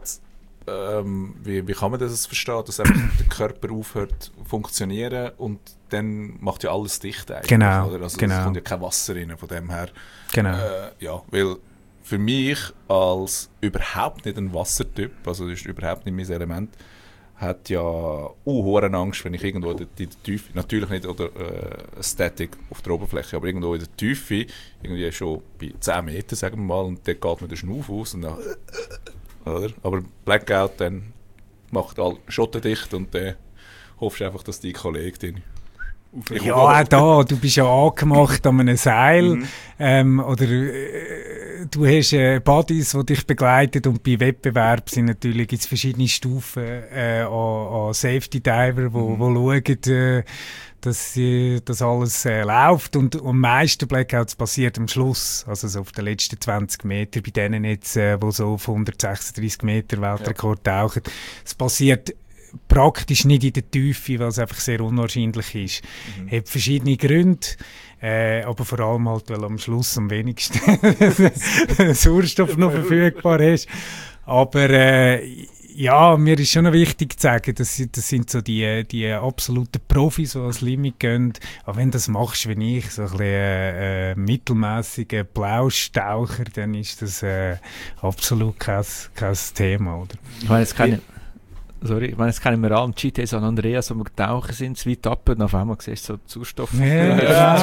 ähm, wie, wie kann man das verstehen, dass einfach der Körper aufhört zu funktionieren und dann macht ja alles dicht eigentlich. Genau, oder? Also genau. es kommt ja kein Wasser rein, von dem her. Genau. Äh, ja, weil für mich als überhaupt nicht ein Wassertyp, also das ist überhaupt nicht mein Element, hat ja uh, hohe Angst, wenn ich irgendwo in der, in der Tiefe, natürlich nicht oder äh, Static auf der Oberfläche, aber irgendwo in der Tiefe, irgendwie schon bei zehn Metern, sagen wir mal, und dort geht mir der Schnauf aus und dann, oder? Aber Blackout, dann macht all Schotten dicht und dann hoffst du einfach, dass die Kollegin ja, auch da, du bist ja angemacht an einem Seil mhm. ähm, oder äh, du hast äh, Buddies, die dich begleiten und bei Wettbewerb sind natürlich gibt's verschiedene Stufen äh, an, an Safety Diver, wo, mhm. wo schauen, äh, dass äh, das alles äh, läuft und am meisten Blackouts passiert am Schluss, also so auf den letzten zwanzig Meter, bei denen jetzt, äh, wo so auf hundertsechsunddreißig Meter Weltrekord ja. tauchen. Es passiert praktisch nicht in der Tiefe, weil es einfach sehr unwahrscheinlich ist. Mhm. Hat verschiedene Gründe, äh, aber vor allem halt, weil am Schluss am wenigsten Sauerstoff noch verfügbar ist. Aber äh, ja, mir ist schon noch wichtig zu sagen, das, das sind so die, die absoluten Profis, die ans Limit gehen. Aber wenn du das machst, wie ich, so ein bisschen äh, äh, mittelmäßiger Blaustaucher, dann ist das äh, absolut kein, kein Thema. Oder? Ich meine, jetzt keine Sorry, ich meine, jetzt kennen wir an, am G T San Andreas, wo wir getauchen sind, zu weit ab und auf einmal siehst du so Sauerstoff. Ja,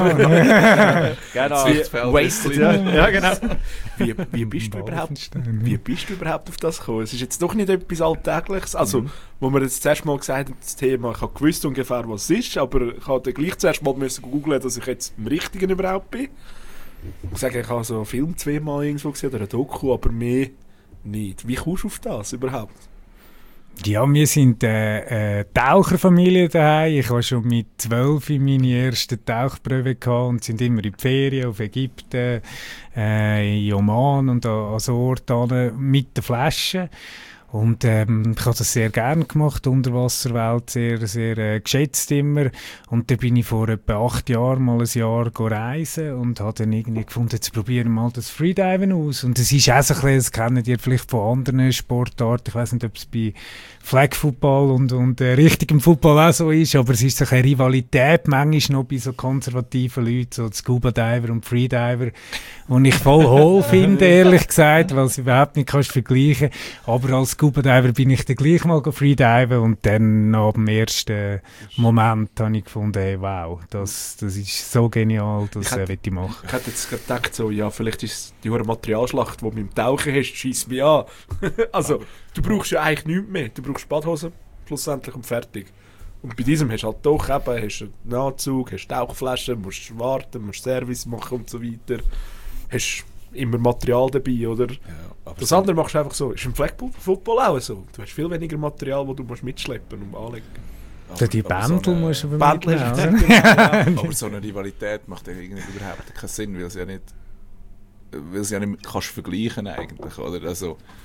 ja. Genau. Genau. Wasted, ja. Ja, genau. Wie, wie, bist du überhaupt, wie bist du überhaupt auf das gekommen? Es ist jetzt doch nicht etwas Alltägliches. Also, mhm. wo wir jetzt zuerst mal gesagt haben, das Thema, ich habe gewusst ungefähr, was es ist, aber ich habe dann gleich zuerst mal müssen googeln, dass ich jetzt im Richtigen überhaupt bin. Ich sage, ich habe so einen Film zweimal irgendwo gesehen oder ein Doku, aber mehr nicht. Wie kommst du auf das überhaupt? Ja, wir sind eine äh, äh, Taucherfamilie daheim. Ich hatte schon mit zwölf meine erste Tauchprüfe gehabt und sind immer in die Ferien auf Ägypten, äh, in Oman und an, an so Orten mit der Flasche. Und ähm, ich habe das sehr gerne gemacht, Unterwasserwelt, sehr, sehr äh, geschätzt immer. Und dann bin ich vor etwa acht Jahren mal ein Jahr reisen und habe dann irgendwie gefunden, jetzt probieren wir mal das Freediven aus. Und es ist auch so ein bisschen, das kennt ihr vielleicht von anderen Sportarten, ich weiss nicht, ob es bei Flag Football und, und äh, richtigem Football auch so ist, aber es ist so eine Rivalität manchmal noch bei so konservativen Leuten, so Scuba Diver und Freediver, die ich voll hohl finde, ehrlich gesagt, weil es überhaupt nicht kannst vergleichen. Aber als Scuba Diver bin ich dann gleich mal Freediven und dann ab dem ersten Moment habe ich gefunden, hey, wow, das, das ist so genial, das äh, will ich machen. Ich hätte jetzt gedacht, so, ja, vielleicht ist es die hohe Materialschlacht, die du beim Tauchen hast, schießt mich an. Also, du brauchst ja eigentlich nichts mehr. Du brauchst Badhosen, schlussendlich und fertig. Und bei diesem hast du halt doch eben, hast einen Anzug, hast Tauchflaschen, musst warten, musst Service machen und so weiter. Hast immer Material dabei, oder? Ja, das andere machst du einfach so. Ist im Flag Football auch so. Du hast viel weniger Material, das du musst mitschleppen und anlegen. Aber, die Bändel so musst du Bändel mitnehmen. Ja, aber so eine Rivalität macht ja irgendwie überhaupt keinen Sinn, weil es ja nicht, weil es ja nicht kannst vergleichen eigentlich, oder? Also,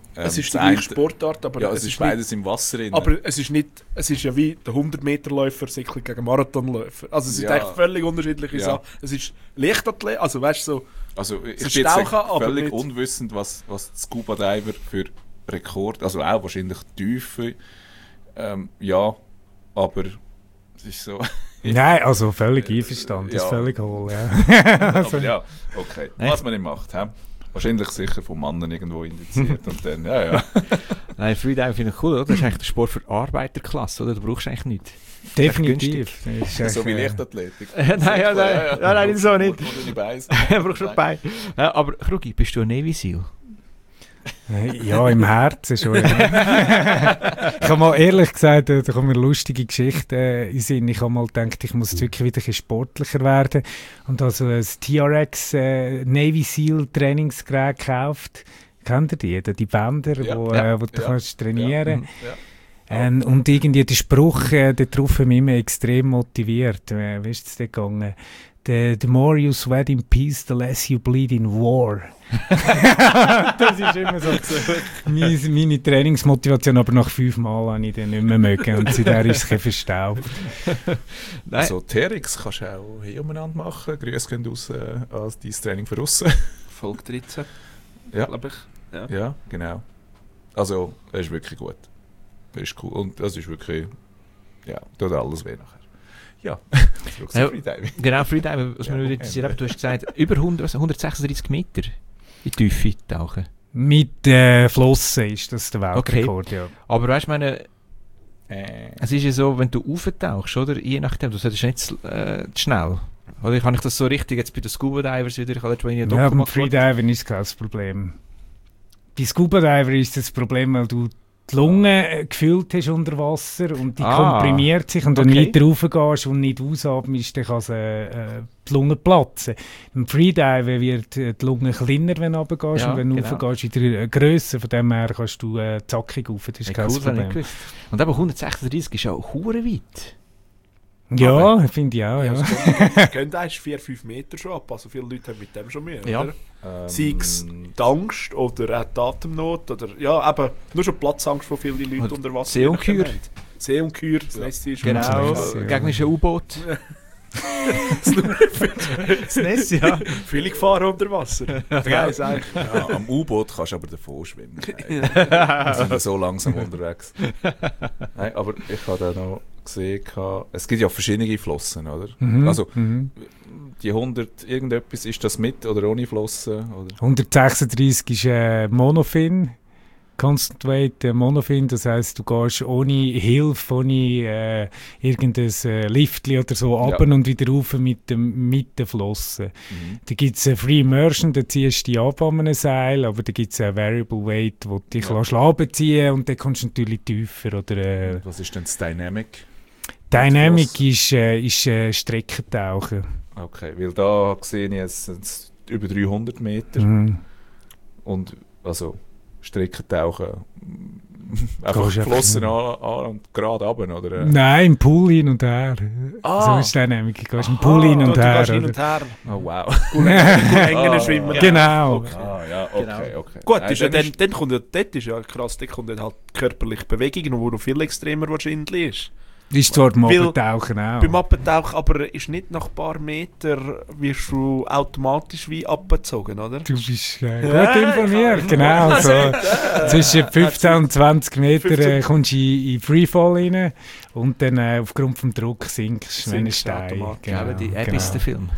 Ähm, es ist die das gleiche eine- Sportart, aber Ja, es es ist ist beides nicht, im Wasser drin. aber es ist nicht, es ist ja wie der hundert-Meter-Läufer säckelt gegen Marathonläufer. Also es sind Ja. eigentlich völlig unterschiedliche Ja. Sachen. Es ist Leichtathlet, also weißt du so, Also ich Es ist bin jetzt Tauchen, aber völlig nicht- unwissend, was, was die Scuba Diver für Rekord, also auch wahrscheinlich Tiefe, ähm, ja, aber es ist so. Nein, also völlig einverstanden, das ist ja. völlig hohl, ja. Aber ja, okay. Was man nicht macht, hä? Wahrscheinlich sicher vom Mann irgendwo indiziert und dann, ja, ja. Nein, Freedive finde ich cool, oder? Das ist eigentlich der Sport für Arbeiterklasse, oder? Du brauchst eigentlich nichts. Definitiv. Das ist So wie echt, äh, Leichtathletik. nein, ja, nein, ja, nein, so nicht. Nur deine Beine. Du brauchst schon bei. Ja, aber Krugi, bist du ein Navy Seal? Ja, im Herzen schon. Ja. Ich habe mal ehrlich gesagt, äh, da kommt mir eine lustige Geschichte äh, in den Sinn. Ich habe mal gedacht, ich muss jetzt wirklich wieder ein bisschen sportlicher werden und also ein T R X äh, Navy Seal Trainingsgerät gekauft. Kennt ihr die? Die Bänder, Ja, wo, ja, äh, wo du ja, kannst trainieren Mhm. Ja. Ähm, und irgendwie der Spruch äh, da drauf hat mich immer extrem motiviert. Äh, wie ist es denn gegangen? The, the more you sweat in peace, the less you bleed in war. Das ist immer so meine, meine Trainingsmotivation, aber nach fünf Mal habe ich den nicht mehr mögen und seitdem ist es ein bisschen verstaubt. Nein. Also T R X kannst du auch hier umeinander machen. Grüße gehen raus äh, als dein Training für aussen. Folge dreizehn, Ja. glaube ich. Ja. Ja, genau. Also, er ist wirklich gut. Er ist cool. Und das ist wirklich, ja, tut alles weh nachher. Ja, zurück zum Ja. Freediving. Genau, Freedive, was Ja, mir okay. interessiert hat, du hast gesagt, über hundert, also hundertsechsunddreißig Meter in die Tiefe tauchen. Mit äh, Flossen ist das der Weltrekord, ja. Aber weißt du, meine, Äh, es ist ja so, wenn du auftauchst, oder? Je nachdem, du solltest nicht zu, äh, zu schnell. Oder kann ich das so richtig jetzt bei den Scuba Divers wieder, ich habe letztes Mal in Ja, beim Dokument Freediven ist kein Problem. Bei Scuba Diver ist das Problem, weil du die Lunge äh, gefüllt hast unter Wasser und die Ah, komprimiert sich und wenn okay. du weiter raufgehst und nicht ausatmest, dann kann äh, äh, die Lunge platzen. Beim Freediven wird äh, die Lunge kleiner, wenn du runtergehst Ja, und wenn du genau. raufgehst, wieder äh, grösser. Von dem her kannst du äh, zackig rauf, das ist Ja, kein cool, das habe ich nicht Problem. gewusst. Und eben hundertsechsunddreißig ist ja auch hure weit. Ja, finde ich auch, Ja, ja. es gehen eigentlich vier fünf Meter schon ab. Also viele Leute haben mit dem schon Mühe. Ja. Oder? ähm, Sei es die Angst oder auch die Atemnot. Oder, ja, eben nur schon Platzangst, wo viele Leute Und unter Wasser Seeungeheuer. haben. Seeungeheuer, das Nächste ist Genau, das Netz, ja. gegnerische U-Boot. Das Netz, ja. Viele Gefahren unter Wasser. Vergiss eigentlich. ja, am U-Boot kannst du aber davor schwimmen. Wir sind ja so langsam unterwegs. Nein, aber ich habe da noch gesehen, es gibt ja verschiedene Flossen, oder? Mhm, Also mhm. die hundert irgendetwas, ist das mit oder ohne Flossen? Oder? hundertsechsunddreißig ist äh, Monofin, Constant Weight äh, Monofin, das heisst, du gehst ohne Hilfe, ohne äh, irgendein äh, Liftli oder so Ja. runter und wieder rauf mit dem mit den Flossen. Mhm. Da gibt es äh, Free Immersion, da ziehst du dich ab an einem Seil, aber da gibt es äh, Variable Weight, wo du dich Ja. ja. runterziehen und dann kommst du natürlich tiefer. Oder, äh, Was ist denn das Dynamic? Dynamic Flossen. ist, äh, ist äh, Streckentauchen. Okay, weil da sehe ich jetzt sind's über dreihundert Meter Mhm. und also Streckentauchen einfach Gehst einfach Flossen nicht. an, an und gerade runter, oder? äh? Nein, im Pool hin und her. Ah. So ist Dynamic. Du gehst im Pool hin du, und du her. gehst hin oder? und her. Oh wow. Hängen Ah, schwimmen. ja. Genau. Okay. Ah ja, okay, Genau. okay. Gut, Nein, ist ja dann dann, dann kommt ja, dort ist ja krass, dort kommt dann halt körperliche Bewegung, wo noch viel extremer wahrscheinlich ist. Ist zwar beim Weil- Abtauchen auch. Beim Abtauchen aber ist nicht nach ein paar Metern wirst du automatisch wie abgezogen, oder? Du bist äh, gut Ja, informiert, ich genau. kann- So, zwischen fünfzehn und zwanzig Meter äh, fünfzehn kommst du in, in Freefall rein und dann äh, aufgrund des Drucks sinkst du wie ein Sinkst Stein. automatisch. Genau, Eben die App genau. ist der Film.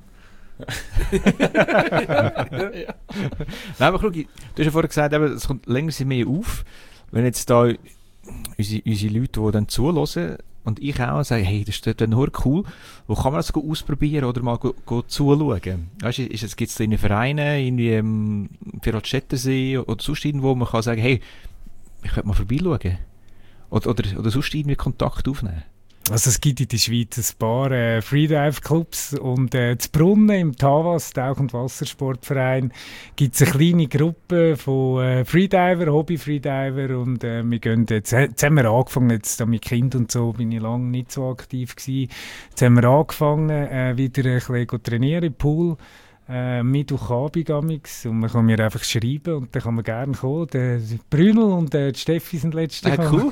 Nein, aber Krugi, du hast ja vorher gesagt, eben, es kommt länger mehr auf. Wenn jetzt da unsere, unsere Leute, die dann zuhören und ich auch sagen, hey, das ist dann nur cool, wo kann man das go ausprobieren oder mal go, go zuschauen? Weißt du, ist es, gibt es da in Vereinen, irgendwie im Vierwaldstättersee oder sonst irgendwo, wo man kann sagen, hey, ich könnte mal vorbeischauen? Oder, oder, oder sonst irgendwie Kontakt aufnehmen? Also es gibt in der Schweiz ein paar äh, Freedive-Clubs und äh, zu Brunnen im Tavas, Tauch- und Wassersportverein, gibt es eine kleine Gruppe von äh, Freediver, Hobby-Freediver und äh, wir gehen jetzt, jetzt haben wir angefangen, jetzt da mit Kind und so bin ich lange nicht so aktiv gewesen, jetzt haben wir angefangen, äh, wieder ein bisschen zu trainieren im Pool. Äh, Mittwochabend amix, und man kann mir einfach schreiben und dann kann man gerne kommen. Der Brünel und der Steffi sind letzte Ah, cool.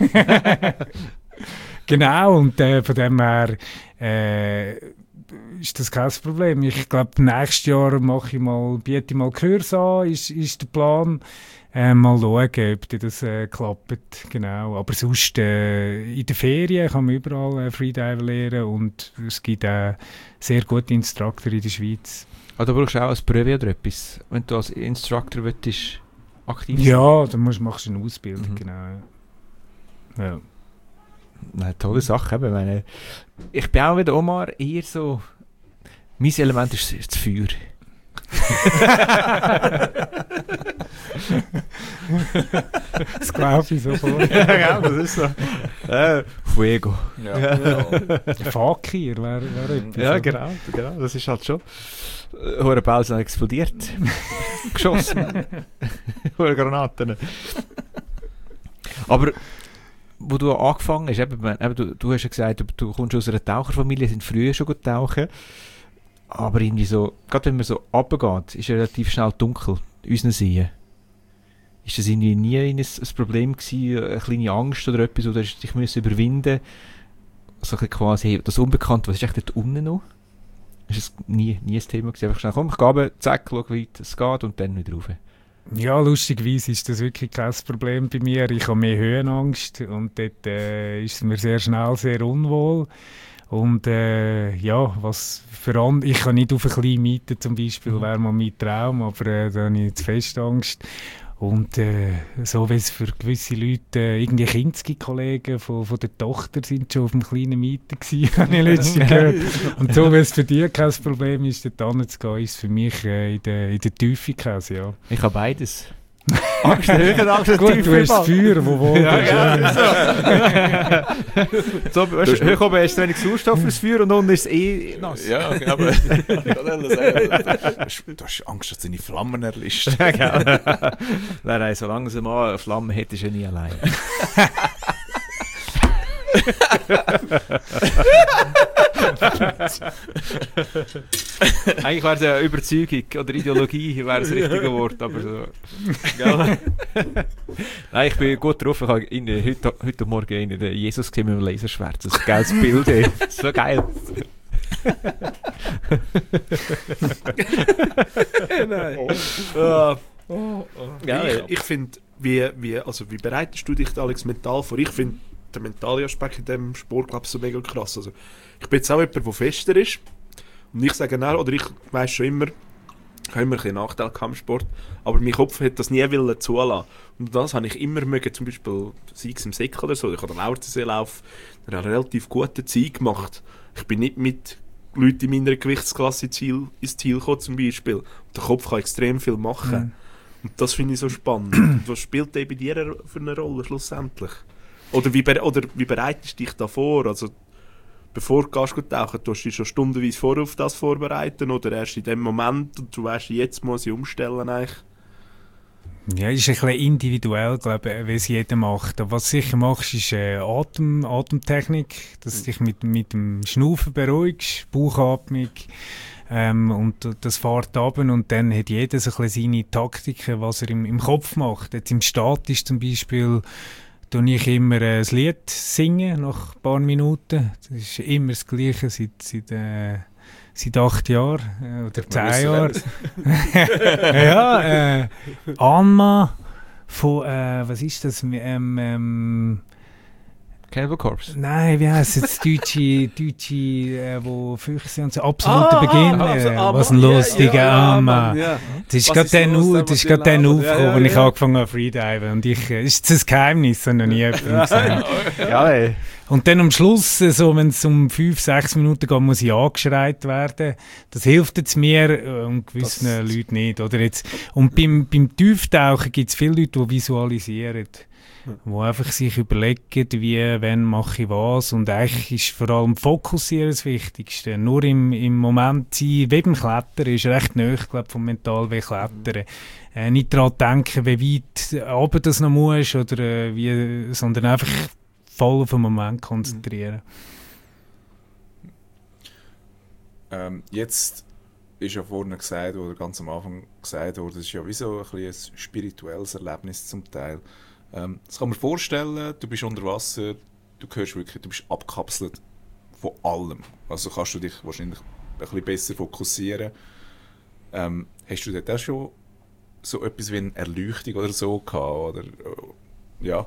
Genau, und äh, von dem her äh, ist das kein Problem. Ich glaube, nächstes Jahr mache ich mal, biete ich mal Kurs an, ist, ist der Plan. Äh, mal schauen, ob das äh, klappt. Genau. Aber sonst, äh, in den Ferien kann man überall äh, Freediver lernen, und es gibt auch sehr gute Instructor in der Schweiz. Ah, du brauchst auch ein Prüfe oder etwas, wenn du als Instructor willst, aktiv sein. Ja, dann musst, machst du eine Ausbildung, Mhm. genau. Ja. Nein, tolle Sache. Eben. Ich meine, ich bin auch wieder Omar, eher so, mein Element ist das Feuer. Das glaube ich sofort. Ja, das ist so. Äh, Fuego. Ja. Ja. Der Fakir wäre wär etwas. Ja, oder? genau, genau, das ist halt schon. Hohe Bälle sind explodiert. Geschossen. Hohe Granaten. Aber wo du angefangen hast, eben, eben, du, du hast ja gesagt, du kommst aus einer Taucherfamilie, sind früher schon gut tauchen. Aber irgendwie so, gerade wenn man so runtergeht, ist es relativ schnell dunkel in unseren Seen. Ist das irgendwie nie ein, ein Problem gewesen, eine kleine Angst oder etwas, oder hast du dich müssen überwinden? So ein bisschen quasi, hey, das Unbekannte, was ist echt dort unten noch? Ist das nie, nie ein Thema gewesen? Einfach schnell, komm, ich gehe runter, zack, schau, wie weit es geht und dann wieder rauf. Ja, lustigerweise ist das wirklich kein Problem bei mir. Ich habe mehr Höhenangst, und dort äh, ist es mir sehr schnell sehr unwohl. Und äh, ja, was für andere, ich kann nicht auf eine kleine Miete zum Beispiel, wäre mal mein Traum, aber äh, da habe ich jetzt fest Angst. Und äh, so wie es für gewisse Leute, äh, irgendwie Kinski-Kollegen von, von der Tochter sind schon auf einem kleinen Miete gewesen, habe ich letztens gehört. Und so wie es für dich kein Problem ist, dort hinzugehen, ist es für mich äh, in der, in der Tiefe Käse, ja. Ich habe beides. Angst, Höhe, Angst, Gut, du hast das Feuer, wo wohl Ja, so, weißt du, hoch oben hast du wenig Sauerstoff fürs Feuer und unten ist es eh nass. Ja, okay, aber ich kann ehrlich sagen, du hast- du hast Angst, dass deine Flammen erlischt. Ja, genau. Nein, nein, solange sie mal eine Flamme hat, ist er nie allein. Eigentlich wäre es ja Überzeugung oder Ideologie, wäre das richtige Wort, aber so. Gell? Nein, ich bin gut drauf. Ich habe in, heute, heute Morgen in den Jesus gesehen mit einem Laserschwert. Das ist ein geiles Bild, ey. So geil. Nein. Oh. Ja, ich ich finde, wie, wie, also wie bereitest du dich, Alex, mental vor? Ich finde den mentalen Aspekt in diesem Sport, glaube ich, so mega krass. Also, ich bin jetzt auch jemand, der fester ist. Und ich sage dann, oder ich weiss schon immer, ich habe immer ein bisschen Nachteil am Sport, aber mein Kopf hat das nie wollen zulassen. Und das habe ich immer mögen, zum Beispiel, sei es im Säck oder so, ich habe den Lauterseelauf eine relativ gute Zeit gemacht. Ich bin nicht mit Leuten in meiner Gewichtsklasse ins Ziel, ins Ziel gekommen, zum Beispiel. Und der Kopf kann extrem viel machen. Mhm. Und das finde ich so spannend. Und was spielt der bei dir für eine Rolle schlussendlich? Oder wie, bere- oder wie bereitest du dich da vor? Also, bevor du gehst gut tauchen, tust du dich schon stundenweise vor auf das vorbereiten oder erst in dem Moment und du weißt, jetzt muss ich umstellen eigentlich? Ja, ist ein bisschen individuell, glaube ich, wie es jeder macht. Aber was du sicher machst, ist äh, Atem, Atemtechnik, dass du dich mit, mit dem Schnaufen beruhigst, Bauchatmung, ähm, und das fährt runter, und dann hat jeder so ein bisschen seine Taktiken, was er im, im Kopf macht. Jetzt im Statisch zum Beispiel tue ich immer äh, ein Lied singen nach ein paar Minuten. Das ist immer das Gleiche seit, seit, äh, seit acht Jahren äh, oder zehn Jahren. Ja, äh, Anma von, äh, was ist das? Ähm, ähm, Cannibal Corpse. nein, wie heisst es? Das deutsche, deutsche äh, wo Füchse und so, absoluter Beginn. also, äh, aber- was ein ja, lustiger ja, Anma. Mann, ja. Das ist Was gerade ist dann, los, au- der das ist was gerade dann die aufgekommen, laufen? Ja, ja, als ich ja. angefangen habe Freediven. Und ich, äh, ist das ein Geheimnis, das habe ich noch nie jemandem gesagt. Ja, ey. Und dann am Schluss, äh, so, wenn es um fünf, sechs Minuten geht, muss ich angeschreit werden. Das hilft jetzt mir äh, und gewissen Das- Leuten nicht. Oder jetzt, und beim, beim Tieftauchen gibt es viele Leute, die visualisieren. Die einfach sich überlegen, wie, wann mache ich was. Und eigentlich ist vor allem Fokussieren das Wichtigste. Nur im, im Moment sein, wie beim Klettern, ist recht nahe, glaube vom Mental wie Klettern. Äh, nicht daran denken, wie weit runter das noch muss, oder, äh, wie, sondern einfach voll auf den Moment konzentrieren. Ähm, jetzt ist ja vorhin gesagt, oder ganz am Anfang gesagt wurde, das ist ja wie so ein, bisschen ein spirituelles Erlebnis zum Teil. Ähm, das kann man vorstellen, du bist unter Wasser, du hörst wirklich, du bist abgekapselt von allem. Also kannst du dich wahrscheinlich ein bisschen besser fokussieren. Ähm, hast du dort auch schon so etwas wie eine Erleuchtung oder so gehabt? Oder, äh, ja.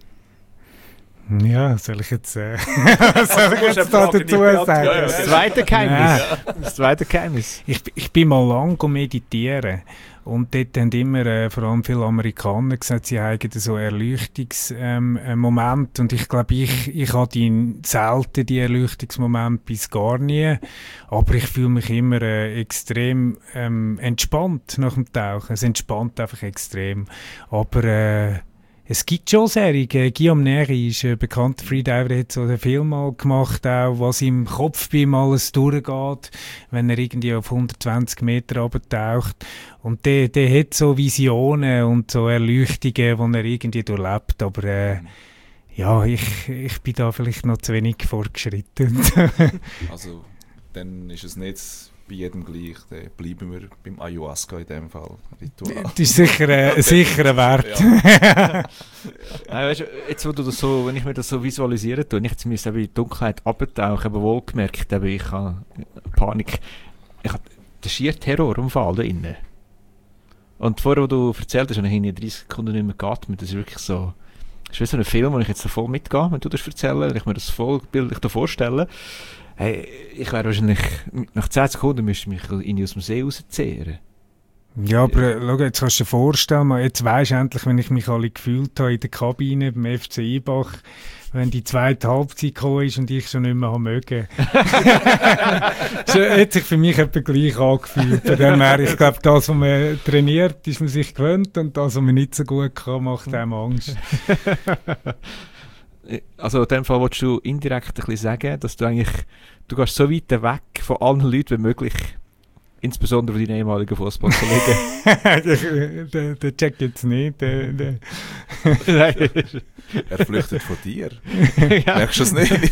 Ja, soll ich jetzt, äh, soll ich jetzt da dazu sagen? Ja, ja, Das zweite Geheimnis. Das zweite Geheimnis. Ich, ich bin mal lang meditieren und dort haben immer, äh, vor allem viele Amerikaner gesagt, sie haben so Erleuchtungsmomente ähm, und ich glaube, ich, ich habe die, selten die Erleuchtungsmomente bis gar nie, aber ich fühle mich immer äh, extrem ähm, entspannt nach dem Tauchen. Es entspannt einfach extrem, aber äh, es gibt schon Serien. Guillaume Neri ist ein bekannter Freediver, der hat so einen Film mal gemacht, auch, was im Kopf bei ihm alles durchgeht, wenn er irgendwie auf hundertzwanzig Meter runtertaucht. Und der, der hat so Visionen und so Erleuchtungen, die er irgendwie durchlebt. Aber äh, ja, ich, ich bin da vielleicht noch zu wenig fortgeschritten. Also, dann ist es nicht bei jedem gleich. Dann bleiben wir beim Ayahuasca in dem Fall. Ritual. Das ist sicher äh, ein sicherer Wert. Ja. Nein, weißt du, jetzt, wo du das so, wenn ich mir das so visualisieren tue, ich jetzt müsste in die Dunkelheit abtauchen, aber wohlgemerkt, eben, ich habe Panik. Ich habe den schier Terrorunfall da innen. Und vorher, wo du erzählt hast, habe ich in dreißig Sekunden nicht mehr geatmet. Das ist wirklich so, das ist wie so ein Film, wo ich jetzt so voll mitgehe, wenn du das erzählst, wenn ich mir das voll bildlich da vorstelle. Hey, ich wäre wahrscheinlich, nach zehn Sekunden müsste ich mich irgendwie aus dem See rauszehren. Ja, aber äh, schau, jetzt kannst du dir vorstellen, jetzt weisst du endlich, wenn ich mich alle gefühlt habe in der Kabine beim F C Ibach, wenn die zweite Halbzeit gekommen ist und ich schon nicht mehr mögen. So, hat sich für mich etwa gleich angefühlt. Von dem her, ich glaube, das, was man trainiert, ist man sich gewöhnt und das, was man nicht so gut kann, macht einem Angst. Also in dem Fall willst du indirekt ein bisschen sagen, dass du eigentlich, du gehst so weit weg von allen Leuten wie möglich, insbesondere von deinen ehemaligen Fußballkollegen. der, der checkt jetzt nicht. Der, der. Er flüchtet von dir. Ja. Merkst du es nicht?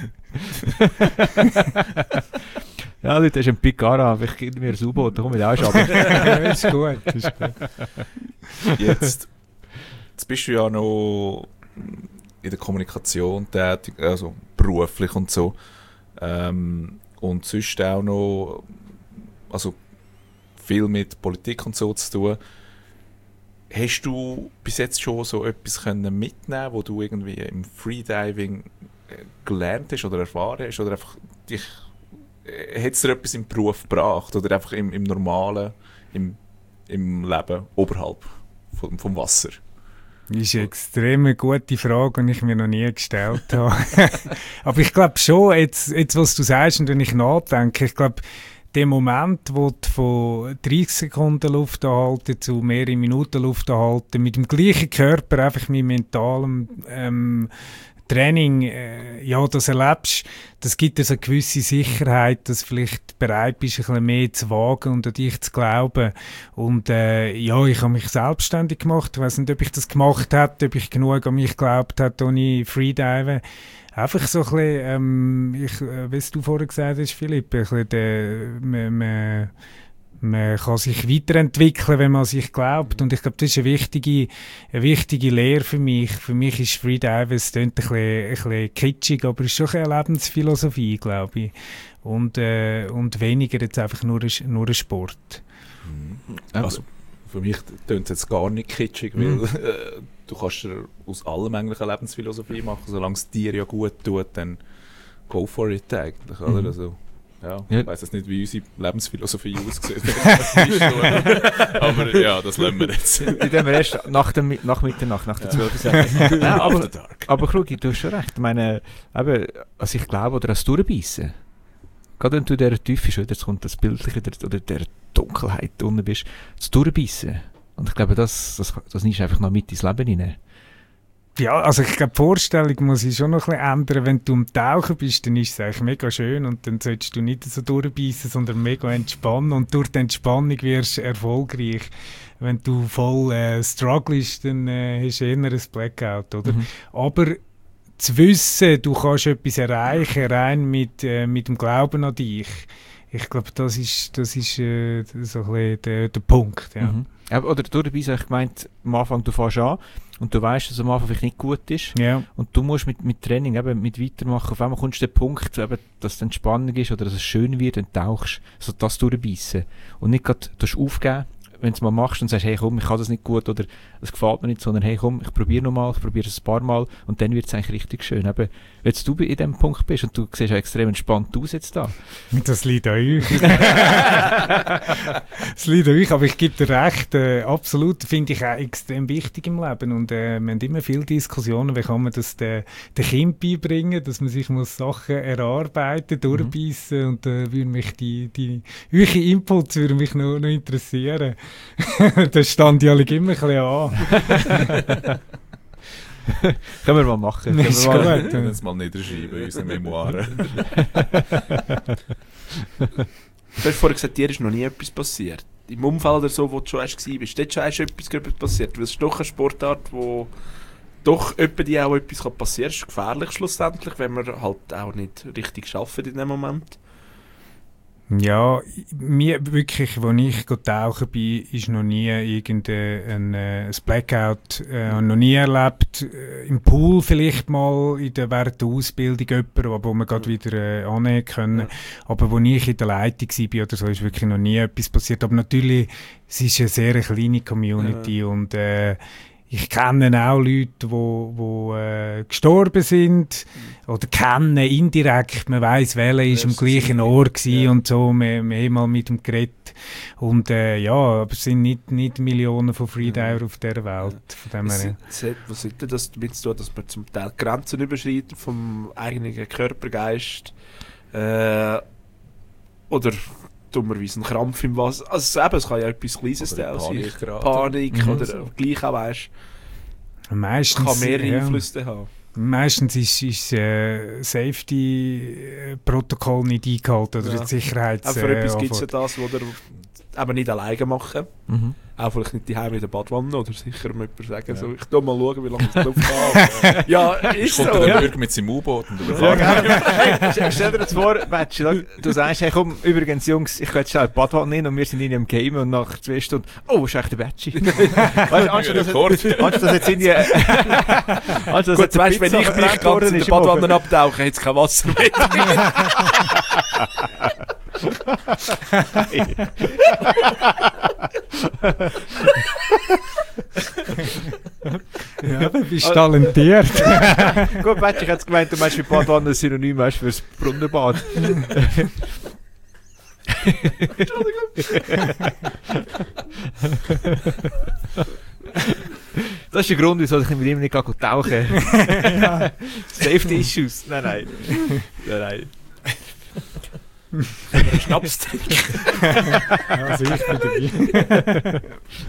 Ja, Leute, das ist ein Piccara, ich gebe mir ein U-Boot, da komme ich auch schon. Das ist gut, das ist gut. Jetzt, jetzt bist du ja noch in der Kommunikation tätig, also beruflich und so. Ähm, und sonst auch noch also viel mit Politik und so zu tun. Hast du bis jetzt schon so etwas können mitnehmen, wo du irgendwie im Freediving gelernt hast oder erfahren hast? Oder einfach dich, hat es dir etwas im Beruf gebracht? Oder einfach im, im normalen, im, im Leben oberhalb vom, vom Wasser? Das ist eine extrem gute Frage, die ich mir noch nie gestellt habe. Aber ich glaube schon, jetzt, jetzt was du sagst und wenn ich nachdenke, ich glaube, der Moment, wo du von dreißig Sekunden Luft anhalten zu mehrere Minuten Luft anhalten, mit dem gleichen Körper, einfach mit mentalem ähm, Training, äh, ja, das erlebst, das gibt dir so eine gewisse Sicherheit, dass du vielleicht bereit bist, ein bisschen mehr zu wagen und an dich zu glauben. Und äh, ja, ich habe mich selbstständig gemacht. Ich weiss nicht, ob ich das gemacht hätte, ob ich genug an mich geglaubt hätte, ohne Freediven. Einfach so ein bisschen, ähm, ich, äh, wie du vorher gesagt hast, Philipp, ein bisschen der, man, man, man kann sich weiterentwickeln, wenn man an sich glaubt. Und ich glaube, das ist eine wichtige, eine wichtige Lehre für mich. Für mich ist Freediven, es klingt ein bisschen, ein bisschen kitschig, aber es ist schon eine Lebensphilosophie, glaube ich. Und, äh, und weniger jetzt einfach nur ein, nur ein Sport. Mhm. Also, für mich klingt es jetzt gar nicht kitschig, weil Mhm. äh, du kannst dir aus allem eigentlich eine Lebensphilosophie machen. Solange es dir ja gut tut, dann go for it eigentlich, oder? Mhm. Also, ja, Ja. ich weiss jetzt nicht, wie unsere Lebensphilosophie aussieht. Aber ja, das lassen wir jetzt. Die tun wir erst nach, dem, nach Mitternacht, nach der zwölf Uhr sagen. Nein, aber, After dark. aber Krugi, du hast schon recht. Ich meine, eben, also ich glaube, oder das Durchbeissen. Gerade wenn du in dieser Tiefe schon, jetzt kommt das Bildliche der, oder der Dunkelheit unten bist, das Durchbeissen. Und ich glaube, das, das, das nimmst du einfach noch mit ins Leben hinein. Ja, also ich glaube, die Vorstellung muss ich schon noch ein bisschen ändern. Wenn du am Tauchen bist, dann ist es eigentlich mega schön und dann solltest du nicht so durchbeissen, sondern mega entspannen und durch die Entspannung wirst du erfolgreich. Wenn du voll äh, strugglest, dann äh, hast du eher ein Blackout, oder? Mhm. Aber zu wissen, du kannst etwas erreichen, rein mit, äh, mit dem Glauben an dich, ich glaube, das ist, das ist äh, so ein bisschen der, der Punkt. Ja. Mhm. Ja, oder du dabei habe ich gemeint, am Anfang du fährst an und du weißt, dass es am Anfang vielleicht nicht gut ist. Ja. Und du musst mit, mit Training, eben, mit Weitermachen, auf einmal kommst du den Punkt, eben, dass es Entspannung ist oder dass es schön wird und tauchst, so das durchbeissen. Und nicht gerade aufgeben, wenn du es mal machst und sagst, hey komm, ich kann das nicht gut oder es gefällt mir nicht, sondern hey komm, ich probiere nochmal, ich probiere es ein paar Mal und dann wird es eigentlich richtig schön. Eben, wenn jetzt du in dem Punkt bist und du siehst ja extrem entspannt aus jetzt da. Das liegt an euch. Das liegt an euch, aber ich gebe dir recht, äh, absolut, finde ich auch extrem wichtig im Leben und äh, wir haben immer viele Diskussionen, wie kann man das den, den Kind beibringen, dass man sich muss Sachen erarbeiten, durchbeissen mhm. und da äh, würde mich die, die eure Inputs würde mich noch, noch interessieren. Das stand ja immer ein bisschen an. Können wir mal machen. Wir mal, wir das mal niederschreiben in unseren Memoiren. Du hast vorhin gesagt, dir ist noch nie etwas passiert. Im Umfeld oder so, wo du schon warst, bist dort schon etwas passiert. Weil es ist doch eine Sportart, wo doch öppe die auch etwas passieren kann. Es ist gefährlich schlussendlich, wenn man halt auch nicht richtig arbeitet in dem Moment. Ja, mir wirklich, als ich tauchen bin, ist noch nie irgendein äh, Blackout, äh, noch nie erlebt. Äh, Im Pool vielleicht mal in der, während der Ausbildung jemand, wo wir gerade wieder äh, annehmen können. Ja. Aber als ich in der Leitung war oder so, ist wirklich noch nie etwas passiert. Aber natürlich, es ist eine sehr kleine Community ja. und äh, ich kenne auch Leute, die wo, wo, äh, gestorben sind mhm. oder kennen indirekt, man weiss, welcher ist am gleichen Ort gewesen ja. und so, wir, wir haben mal mit ihm geredet und äh, ja, aber es sind nicht, nicht Millionen von Freediver ja. auf dieser Welt. Von dem es, her. Es, was sollte das damit zu tun, dass man zum Teil Grenzen überschreitet vom eigenen Körpergeist äh, oder dummerweise ein Krampf im Wasser. Also eben, es kann ja etwas Kleines sein. Panik, Panik mhm. oder so. Gleich auch weißt, meistens, kann mehrere ja. Einflüsse haben. Meistens ist das äh, Safety-Protokoll nicht eingehalten oder ja. die Sicherheits... Aber für etwas gibt es ja das, was eben nicht alleine machen. Mhm. Auch vielleicht nicht daheim in der Badwanne oder sicher mal jemand sagen, ja. so, ich tu mal schauen, wie lange es Luft hat. Ja, ist kommt so. Kommt der ja. mit seinem U-Boot und ja, hey, stell dir das vor, Batsch, du sagst, hey komm, übrigens Jungs, ich gehe jetzt schnell in die Badwanne hin und wir sind in einem Game und nach zwei Stunden, oh, ist echt der Batsch. Weißt du, anstatt dass jetzt in die... Also, gut, weißt, wenn ich mich ganz in der Badwanne abtauche, hat es kein Wasser mehr. Ja, du bist talentiert. Gut, Batsch, ich hätte gemeint, du meinst mit Badwanne ein Synonym für das Brunnenbad. Entschuldigung. Das ist der Grund, wieso ich mit ihm nicht tauchen kann. Safety Issues. Nein, nein. Nein, nein. Schnaps also ich bin dabei.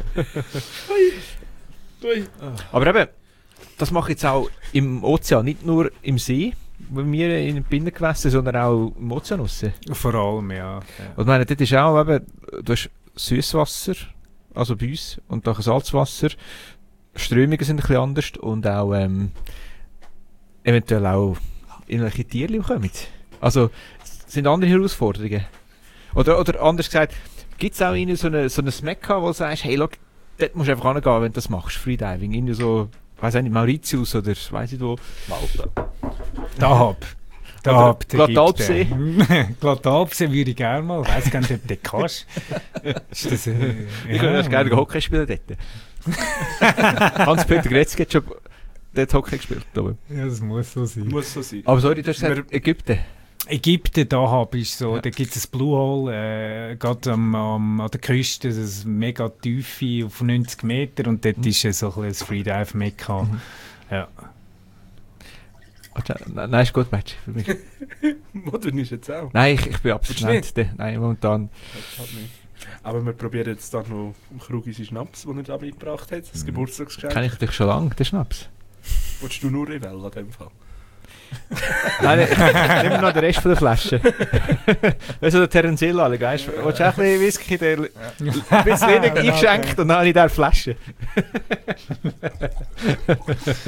Aber eben, das mache ich jetzt auch im Ozean, nicht nur im See, bei mir in den Binnengewässern, sondern auch im Ozean raus. Vor allem, ja. Und ich meine, dort ist auch eben, du hast Süßwasser, also bei uns, und dann Salzwasser. Strömungen sind ein bisschen anders und auch ähm, eventuell auch irgendwelche Tiere kommen. Also, es sind andere Herausforderungen. Oder, oder anders gesagt, gibt es auch irgendwie so eine, so eine Mekka, wo du sagst, hey, look, dort musst du einfach hingehen, wenn du das machst, Freediving. Irgendwie so, weiss ich nicht, Mauritius oder weiss ich wo. Malta. Dahab. Dahab, Glattalpsee. Glattalpsee würde ich gerne mal. Ich weiss gar nicht, ob du das kannst. Ist das, äh, ich würde ja, gerne Hockey spielen dort. Hans-Peter Gretzky hat schon dort Hockey gespielt. Aber. Ja, das muss so sein. Muss so sein. Aber sorry, du hast gesagt, Ägypten. Ägypten, da ist so, ja. Da gibt es ein Blue Hole, äh, gerade am, am, an der Küste, das ist mega Tiefe auf neunzig Meter und dort mhm. ist äh, so ein, ein Freedive-Mekka. Mhm. Ja. Nein, ist gut, Match für mich. Modern ist jetzt auch. Nein, ich, ich bin abstinent. Nein, momentan. Aber wir probieren jetzt dann noch einen Krugisen Schnaps, den er da mitgebracht hat, das mhm. Geburtstagsgeschenk. Kenn ich dich schon lange, den Schnaps. Wolltest du nur Rivell an dem Fall? Nein, ich nehme noch den Rest von der Flasche. Weißt du, der Terenzilla, weißt du? Willst du auch ein bisschen Whisky, der ein bisschen wenig eingeschenkt und dann habe ich da eine Flasche.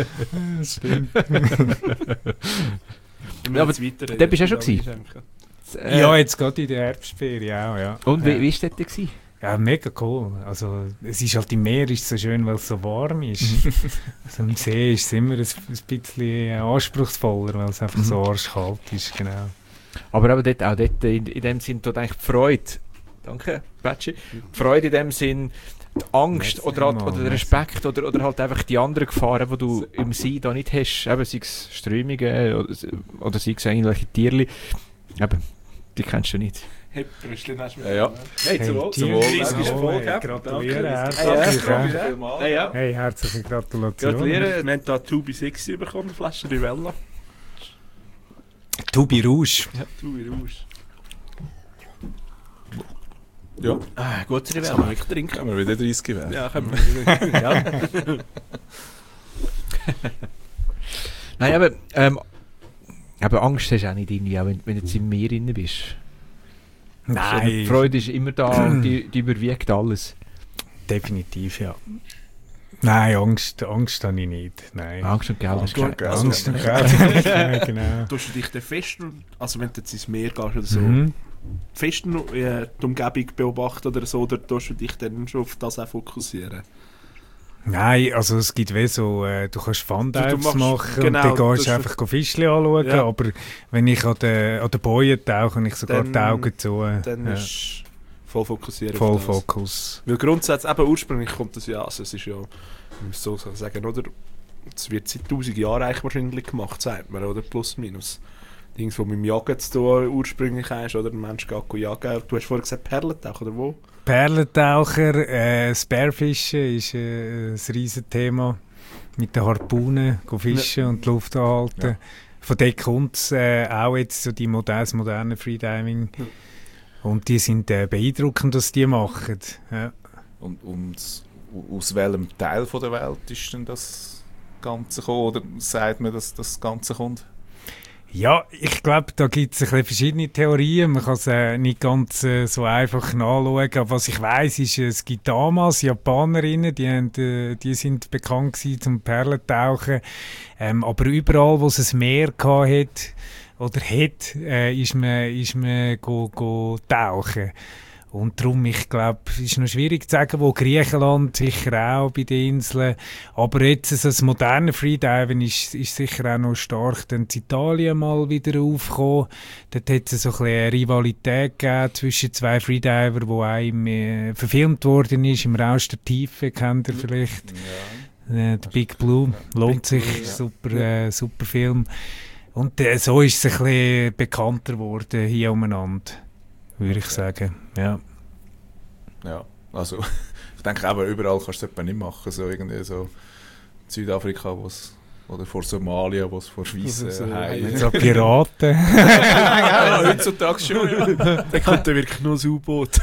Das stimmt. Ja, aber da bist du ja schon gewesen. Äh, Ja, jetzt gerade in der Herbstferien auch, ja. Und wie, ja. wie war das gewesen? Ja, mega cool. Also, es ist halt im Meer ist so schön, weil es so warm ist. Also im See ist es immer ein, ein bisschen anspruchsvoller, weil es einfach Mhm. so arschkalt ist, genau. Aber eben dort, auch dort in, in dem Sinn tut eigentlich die Freude, danke, Batschi, die Freude in dem Sinn, die Angst Merci oder, halt, mal, oder der merci. Respekt oder, oder halt einfach die anderen Gefahren, die du im See da nicht hast, eben sei es Strömungen oder, oder sei es irgendwelche Tierchen, eben, die kennst du nicht. Hey, Brüschli, hast du Ja, ja. Hey, Hey, zum Wohl. Tier- Zum Wohl. Ja, dreißig Folge, hey, ja. gratuliere, Danke. herzlich, Ja, ja. ja. Ja, ja. Hey, herzliche Gratulation. Gratuliere. Wir haben da zwei bis sechs bekommen, eine Flasche Rivella. Tubi Rouge. Ja, du wie raus. Ja, Ah, gut, Jetzt kann man wirklich trinken. können wir wieder dreißig werden. Ja, können wir. ja. Nein, aber, ähm, aber Angst hast du auch nicht irgendwie, auch wenn, wenn du jetzt im Meer drin bist. Die Nein, Freude ist immer da und die, die überwiegt alles. definitiv, ja. Nein, Angst, Angst habe ich nicht. Nein. Angst und Geld ist und kein- Geld. Angst und Geld. Ja, genau. Tust du dich dann fest, also wenn du jetzt ins Meer gehst oder so, Mhm. fest noch, äh, die Umgebung beobachten oder so, oder tust du dich dann schon auf das auch fokussieren? Nein, also es gibt wie so, äh, du kannst Fundives Du- du machst- machen genau, und dann gehst du das- einfach go Fischchen anschauen, Ja. aber wenn ich an den, an den Bojen tauche und ich sogar Dann- die Augen zu, äh, Dann ja, ist voll fokussiert voll auf das. Fokus. Weil grundsätzlich, eben ursprünglich kommt das ja, also es ist ja, ich muss so sagen, oder? Es wird seit tausend Jahren eigentlich wahrscheinlich gemacht, sagt man, oder? Plus, minus. Dings, wo mit dem Jagen zu tun ursprünglich hast, oder? Der Mensch geht go jagen. Du hast vorher gesagt Perlentauch, oder wo? Perlentaucher, äh, Spearfischen ist äh, ein riesen Thema. Mit den Harpunen go fischen und die Luft anhalten. Ja. Von dort kommt es äh, auch jetzt so die moderne, das moderne Freediving. Ja. Und die sind äh, beeindruckend, was die machen. Ja. Und, und aus welchem Teil von der Welt ist denn das Ganze gekommen? Oder sagt man, dass das Ganze kommt? Ja, ich glaube, da gibt es verschiedene Theorien. Man kann es äh, nicht ganz äh, so einfach nachschauen. Aber was ich weiss, ist, es gibt damals Japanerinnen, die, haben, äh, die sind bekannt gewesen zum Perlentauchen. Ähm, aber überall, wo es ein Meer gehabt hat oder hat, äh, ist man, ist man go, go tauchen. Und darum, ich glaube, es ist noch schwierig zu sagen, wo Griechenland, sicher auch bei den Inseln. Aber jetzt, so das moderne Freediven ist, ist sicher auch noch stark dann in Italien mal wieder aufgekommen. Dort hat es so ein bisschen eine Rivalität gegeben zwischen zwei Freediver, die auch im, äh, verfilmt worden ist, im Rausch der Tiefe, kennt ihr vielleicht. Äh, The Big Blue, lohnt sich, Blue, ja. super, äh, super Film. Und äh, so ist es ein bisschen bekannter geworden hier umeinander, würde ich sagen. Ja. Ja, also ich denke aber überall kannst du es etwa nicht machen. So irgendwie so in Südafrika wo's, oder vor Somalia, wo es vor Schweissen So, Haie- So Piraten. ja, heutzutage schon, ja. Dann kommt dann wirklich nur ein U-Boot.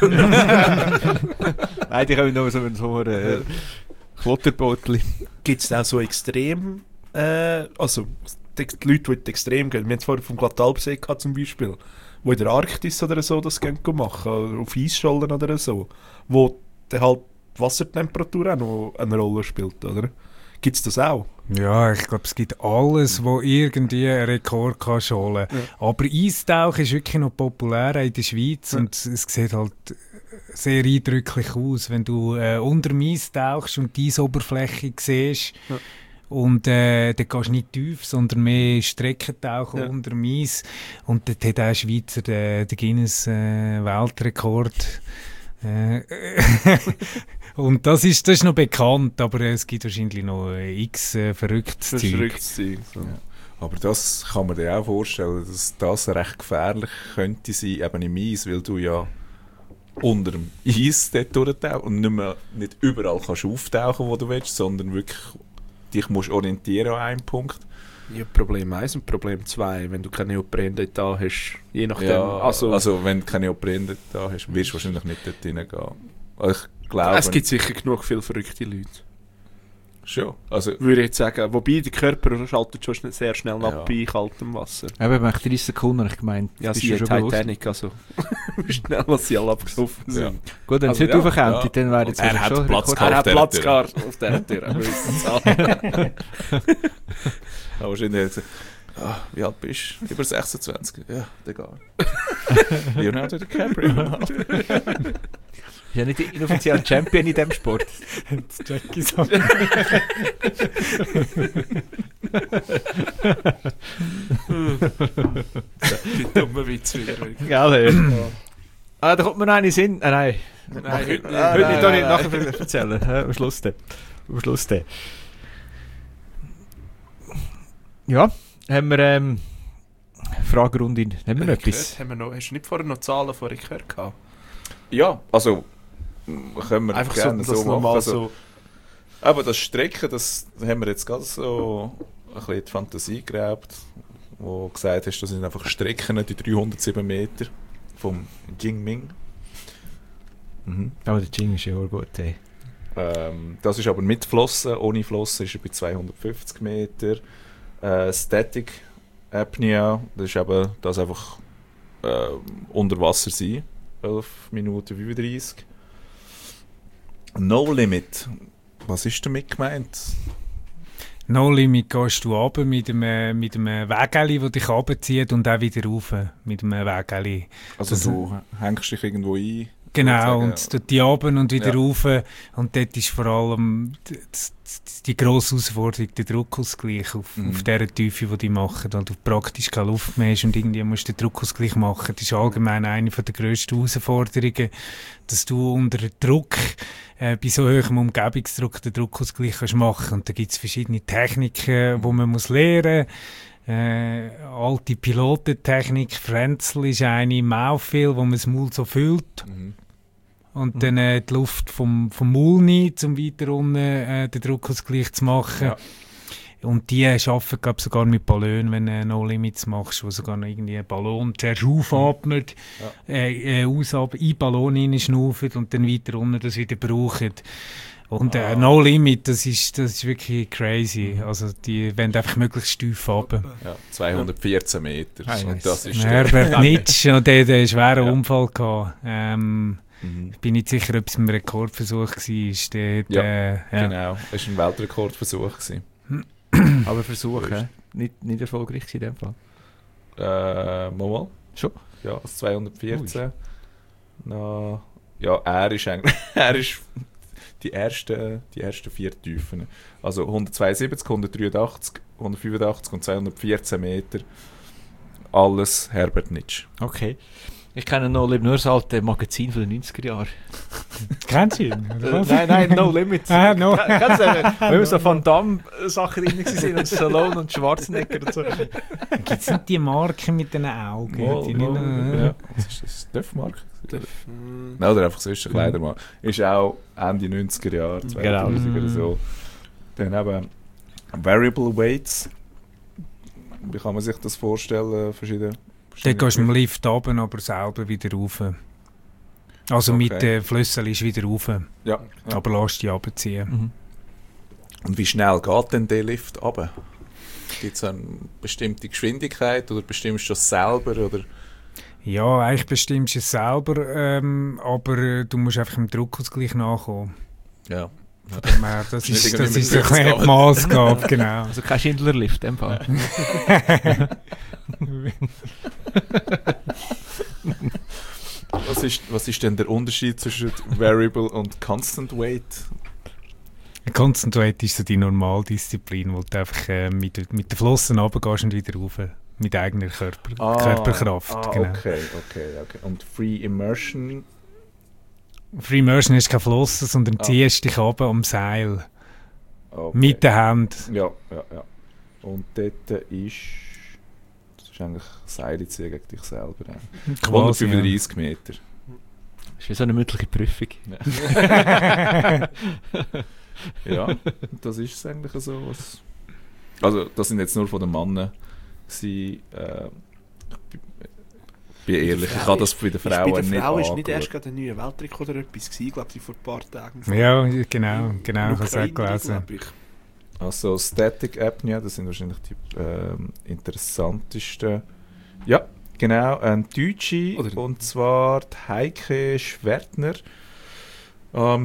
Nein, die können nur so, so ein äh, Klotterbootli. Gibt es auch so extrem, äh, also die, die Leute, die in die extrem gehen, wir haben es vorhin vom Glattalpsee gehabt zum Beispiel, wo in der Arktis oder so das gehen go machen, oder auf Eisschollen oder so, wo dann halt die Wassertemperatur auch noch eine Rolle spielt, oder? Gibt es das auch? Ja, ich glaube, es gibt alles, wo irgendwie einen Rekord kann holen kann. Ja. Aber Eistauchen ist wirklich noch populär in der Schweiz Ja. und es sieht halt sehr eindrücklich aus, wenn du äh, unter dem Eis tauchst und die Eisoberfläche siehst. Ja. Und äh, dann gehst du nicht tief, sondern mehr Streckentauchen Ja. unter dem Eis. Und dort hat auch ein Schweizer den, den Guinness-Weltrekord. Äh, und das ist, das ist noch bekannt, aber es gibt wahrscheinlich noch äh, x äh, verrücktes Das Zeug. verrücktes Zeug. So. Ja. Aber das kann man dir auch vorstellen, dass das recht gefährlich könnte sein, eben im Eis, weil du ja unter dem Eis dort durchtauchst und nicht, mehr, nicht überall kannst auftauchen, wo du willst, sondern wirklich dich musst orientieren an einem Punkt. Ja, Problem eins und Problem zwei, wenn du keine Neopren da hast, je nachdem. Ja, also, also wenn du keine Neopren da hast, wirst du wahrscheinlich nicht dort hineingehen. Also ich glaube es gibt sicher genug viele verrückte Leute, schon. Also, würde ich jetzt sagen. Wobei, der Körper schaltet schon schn- sehr schnell ab Ja. bei kaltem Wasser. Eben, nach dreißig Sekunden habe ich gemeint, Ja, bist sie du hat schon bewusst. Titanic, also wie schnell was sie alle abgesoffen sind. ja. Gut, wenn es Also, heute ja, raufkommt, ja. dann wäre jetzt Er hat schon Platz Rekord. Er hat Auf Platz dieser gehabt auf dieser Tür. wir wissen es alle. Aber wahrscheinlich hat er gesagt, ah, wie alt bist du? Über sechsundzwanzig? Ja, egal. Leonardo DiCaprio. Ist ja nicht der inoffizielle Champion in diesem Sport. Jetzt check ich's an. Die dummen Witz wieder. Gell, ja. Ah, da kommt mir noch eine in den Sinn. Ah, nein. Nein, Nein, heute nicht. heute nein, nicht, nein, nicht nein. nachher erzählen. Ja, am Schluss dann. Am Schluss dann. Ja, haben wir ähm, Fragerunde. Haben wir noch etwas? Haben wir noch, hast du nicht vorher noch Zahlen von Ricœur gehabt? Ja, also können wir Einfach so, gerne das so, machen. normal Also, so. aber das Strecken, das haben wir jetzt gerade so ein bisschen in die Fantasie geräbt, wo du gesagt hast, das sind einfach Strecken, die dreihundertsieben Meter vom Jingming. Mhm. Aber der Jing ist ja auch gut. Ey. Ähm, das ist aber mit Flossen, ohne Flossen ist er bei zweihundertfünfzig Meter. Äh, Static Apnea, das ist eben das einfach äh, unter Wasser sein, elf Minuten fünfunddreißig. No Limit, was ist damit gemeint? No Limit gehst du runter mit einem, mit einem Wägeli, das dich runterzieht und auch wieder rauf mit einem Wägeli. Also Das- du hängst dich irgendwo ein. Genau, sozusagen. und dort die runter und wieder Ja. rauf. Und dort ist vor allem die, die, die grosse Herausforderung der Druckausgleich auf, Mhm. auf dieser Tiefe, die die machen, weil du praktisch keine Luft mehr hast und irgendwie musst du den Druckausgleich machen. Das ist allgemein eine der grössten Herausforderungen, dass du unter Druck, äh, bei so hohem Umgebungsdruck, den Druckausgleich kannst machen. Und da gibt es verschiedene Techniken, die man muss lernen muss. Äh, alte Pilotentechnik, Frenzel ist eine, Mouthfeel, wo man das Maul so füllt Mhm. und dann äh, die Luft vom, vom Maul nimmt, um weiter unten äh, den Druckausgleich zu machen. Ja. Und die äh, arbeiten glaub, sogar mit Ballonen, wenn du äh, No Limits machst, wo sogar noch irgendwie ein Ballon zuerst aufatmet, Ja. äh, äh, ausab, in den Ballon hineinschnaufen und dann weiter unten das wieder brauchen. Und äh, Ah. No Limit, das ist, das ist wirklich crazy. Also die wollen einfach möglichst tief runter. Ja, zweihundertvierzehn Meter. Ah, Und nice. das ist Herbert Nitsch, und der, der einen schweren Ja. Unfall gehabt. Ähm, Mhm. ich bin nicht sicher, ob es ein Rekordversuch war. Der, Ja, der, ja. Genau, das war ein Weltrekordversuch. gewesen. Aber Versuch, hä? Nicht, nicht erfolgreich gewesen in dem Fall. Äh, mal, mal. Schon? Ja, das zweihundertvierzehn. Na, ja, er ist eigentlich er ist die ersten, die ersten vier Tiefen. Also hundertzweiundsiebzig, hundertdreiundachtzig, hundertfünfundachtzig und zweihundertvierzehn Meter. Alles Herbert Nitsch. Okay. Ich kenne No Limit nur das alte Magazin von den neunziger Jahren. Kennst du ihn? oder was? nein, nein, No Limit. Ah, no. Kennst du den? Wo immer so Van Damme-Sachen drin waren und Stallone und Schwarzenegger und so. Gibt es nicht die Marke mit den Augen? Mal, die mal, nicht, ja. Was ist das? Döffmark? Hm. Nein, oder einfach sonst ein Kleidermarkt. Ist auch Ende neunziger Jahre, zweitausend Genau. oder so. Dann eben Variable Weights. Wie kann man sich das vorstellen? Verschiedene, Dann gehst du mit dem Lift runter, aber selber wieder rauf. Also Okay. mit den Flüsseln ist wieder rauf, Ja. ja. aber lass dich runterziehen. Mhm. Und wie schnell geht denn der Lift runter? Gibt es eine bestimmte Geschwindigkeit oder bestimmst du das selber? Oder? Ja, eigentlich bestimmst du es selber, ähm, aber äh, du musst einfach im Druckausgleich nachkommen. Ja. Von dem her, das Nicht ist, irgendwie das mit ist ein fünfzig bisschen die Maßgabe, genau. Also kein Schindlerlift in dem Fall. Was ist, was ist denn der Unterschied zwischen Variable und Constant Weight? Concentrate ist so die Normaldisziplin, wo du einfach äh, mit, mit den Flossen runtergehst und wieder rauf. Mit eigener Körper, Körperkraft. Ah, genau. okay, okay, okay. Und Free Immersion? Free Immersion ist kein Flossen, sondern Ah. ziehst dich runter am Seil. Okay. Mit der Hand. Ja, ja, ja. Und dort ist... Das ist eigentlich Seile ziehen gegen dich selber. Ja. Quasi, hundertfünfunddreißig Meter. Das ist wie so eine mündliche Prüfung. Ja, das ist es eigentlich so. Was also, das sind jetzt nur von den Männern. Sie, äh, ich bin ehrlich, ich habe das bei den Frauen Bei der nicht Frau ist nicht angeschaut. erst gerade ein neuer Weltrekord oder etwas gewesen, glaube ich, vor ein paar Tagen. Ja, ja genau, genau, ich habe es auch Ukraine, gelesen. glaub ich. Also Static Apnea, das sind wahrscheinlich die ähm, interessantesten. Ja, genau, ein Deutsche, Oder- und zwar die Heike Schwertner. Am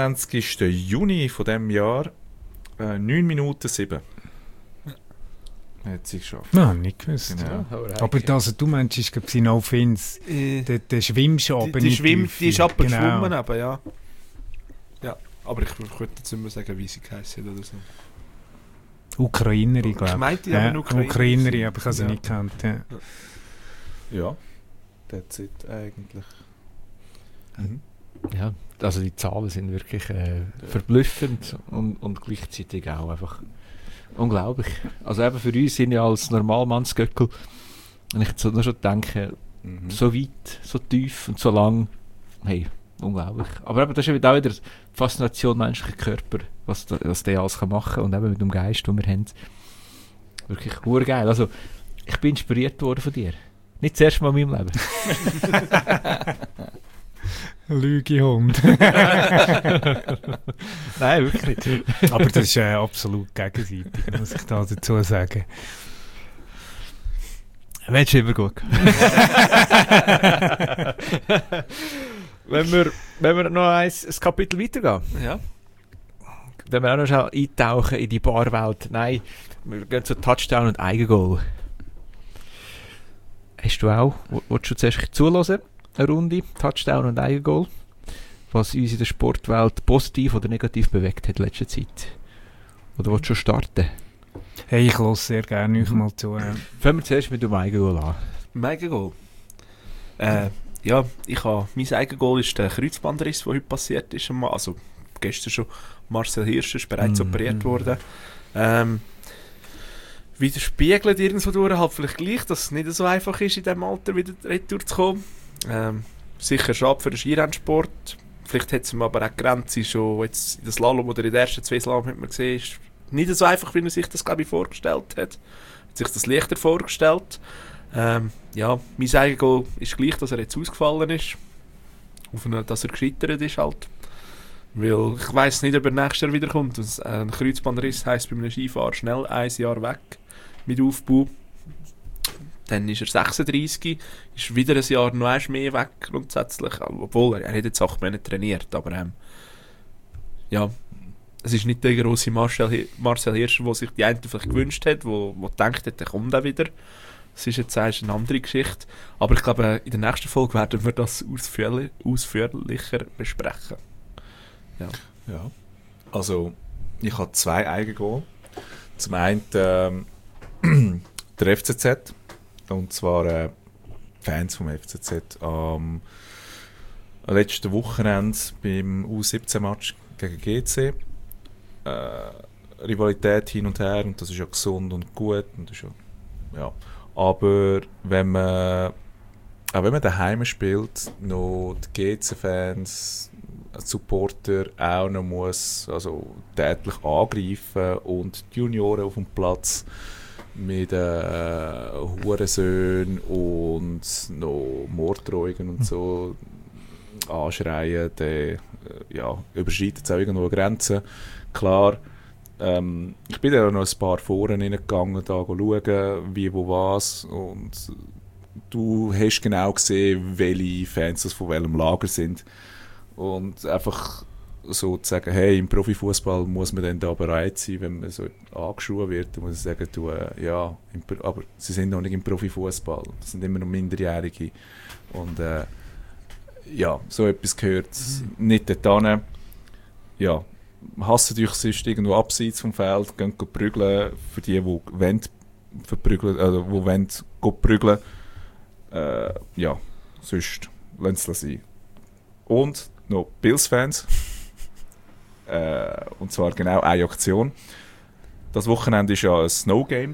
siebenundzwanzigsten Juni von diesem Jahr, äh, neun Minuten sieben. Hat sie geschafft. Nein, nicht gewusst. Genau. Ja, Aber das, was du meinst, ist glaube ich No Fins. Äh, Der, der schwimmst du die, aber die, nicht schwimmt, tief. die ist aber Genau. geschwommen, eben, ja. Ja, aber ich, ich könnte jetzt nicht mehr sagen, wie sie geheißen oder so. Ukrainerin, Ich glaube ich. meinte, die haben eine Ukrainerin. Ukrainerin, aber ich habe sie Ja. nicht gekannt. Ja. Ja, that's it eigentlich. Mhm. Ja, also die Zahlen sind wirklich äh, verblüffend und, und gleichzeitig auch einfach unglaublich. Also eben für uns sind ja als Normalmannsgöckel, wenn ich jetzt nur schon denke, Mhm. so weit, so tief und so lang, hey, unglaublich. Aber eben, das ist ja auch wieder die Faszination menschlicher Körper, was, da, was der alles kann machen kann und eben mit dem Geist, den wir haben. Wirklich urgeil. Also, ich bin inspiriert worden von dir. Nicht das erste Mal in meinem Leben. Lügehund. Nein, wirklich nicht. Aber das ist äh, absolut gegenseitig, muss ich da dazu sagen. Mensch, immer gut. wenn, wir, wenn wir noch ein, ein Kapitel weitergehen, Ja. wenn wir auch noch schnell eintauchen in die Barwelt. Nein, wir gehen zu Touchdown und Eigengoal. Hast du auch, w- willst du zuerst zuhören, eine Runde, Touchdown und Eigengoal, was uns in der Sportwelt positiv oder negativ bewegt hat in letzter Zeit? Oder willst du schon starten? Hey, ich höre sehr gerne euch mal zu. Ja. Fangen wir zuerst mit dem Eigengoal an. Mein Goal. Äh, ja, ich habe, mein Eigengoal ist der Kreuzbandriss, der heute passiert ist. Also gestern schon. Marcel Hirsch ist bereits Mhm. operiert worden. Ähm, widerspiegelt irgendwo durch, halt vielleicht gleich, dass es nicht so einfach ist, in diesem Alter wieder retour zu kommen. Ähm, sicher schade für den Skirennsport. Vielleicht hat es ihm aber auch Grenzen schon jetzt in das Slalom oder in den ersten zwei Slalom hat man gesehen, ist nicht so einfach, wie man sich das, glaube ich, vorgestellt hat. Hat sich das leichter vorgestellt. Ähm, ja, mein Eigengoal ist gleich, dass er jetzt ausgefallen ist. Auf eine, dass er gescheitert ist halt. Weil ich weiss nicht, ob er nächstes Jahr wiederkommt. Das, äh, ein Kreuzbandriss heisst bei einem Skifahrer schnell ein Jahr weg mit Aufbau. Dann ist er sechsunddreißig, ist wieder ein Jahr noch eins mehr weg grundsätzlich. Obwohl, er, er hat jetzt acht Monate trainiert, aber ähm, ja, es ist nicht der grosse Marcel, Marcel Hirscher, der sich die einen vielleicht gewünscht hat, wo, wo denkt hat, der kommt auch wieder. Das ist jetzt eine andere Geschichte. Aber ich glaube, in der nächsten Folge werden wir das ausführlich, ausführlicher besprechen. Ja. Ja. Also, ich habe zwei Eigengoal. Zum einen ähm, der F C Z, und zwar äh, Fans vom F C Z am letzten Wochenende beim U siebzehn-Match gegen G C. Äh, Rivalität hin und her, und das ist ja gesund und gut. Und das ist ja, ja. Aber wenn man, auch wenn man daheim spielt, noch die G C-Fans, Supporter auch noch muss, also tätlich angreifen und die Junioren auf dem Platz mit äh, Hurensöhnen und noch Morddrohungen und so anschreien, dann äh, ja, überschreitet es auch irgendwo Grenzen. Klar, ähm, ich bin ja noch ein paar Foren reingegangen, da schauen, wie, wo, was, und du hast genau gesehen, welche Fans das von welchem Lager sind. Und einfach so zu sagen, hey, im Profifußball muss man dann da bereit sein, wenn man so angeschrien wird, dann muss ich sagen, du, äh, ja, im, aber sie sind noch nicht im Profifußball, das sind immer noch Minderjährige. Und äh, ja, so etwas gehört mhm. nicht dorthin. Ja, hasst euch sonst irgendwo abseits vom Feld, gehen go prügeln, für die, die wollen, verprügeln, also die wollen, go prügeln. Äh, ja, sonst lassen sie sein. Und noch Bills-Fans. äh, und zwar genau eine Aktion. Das Wochenende war ja ein Snow-Game.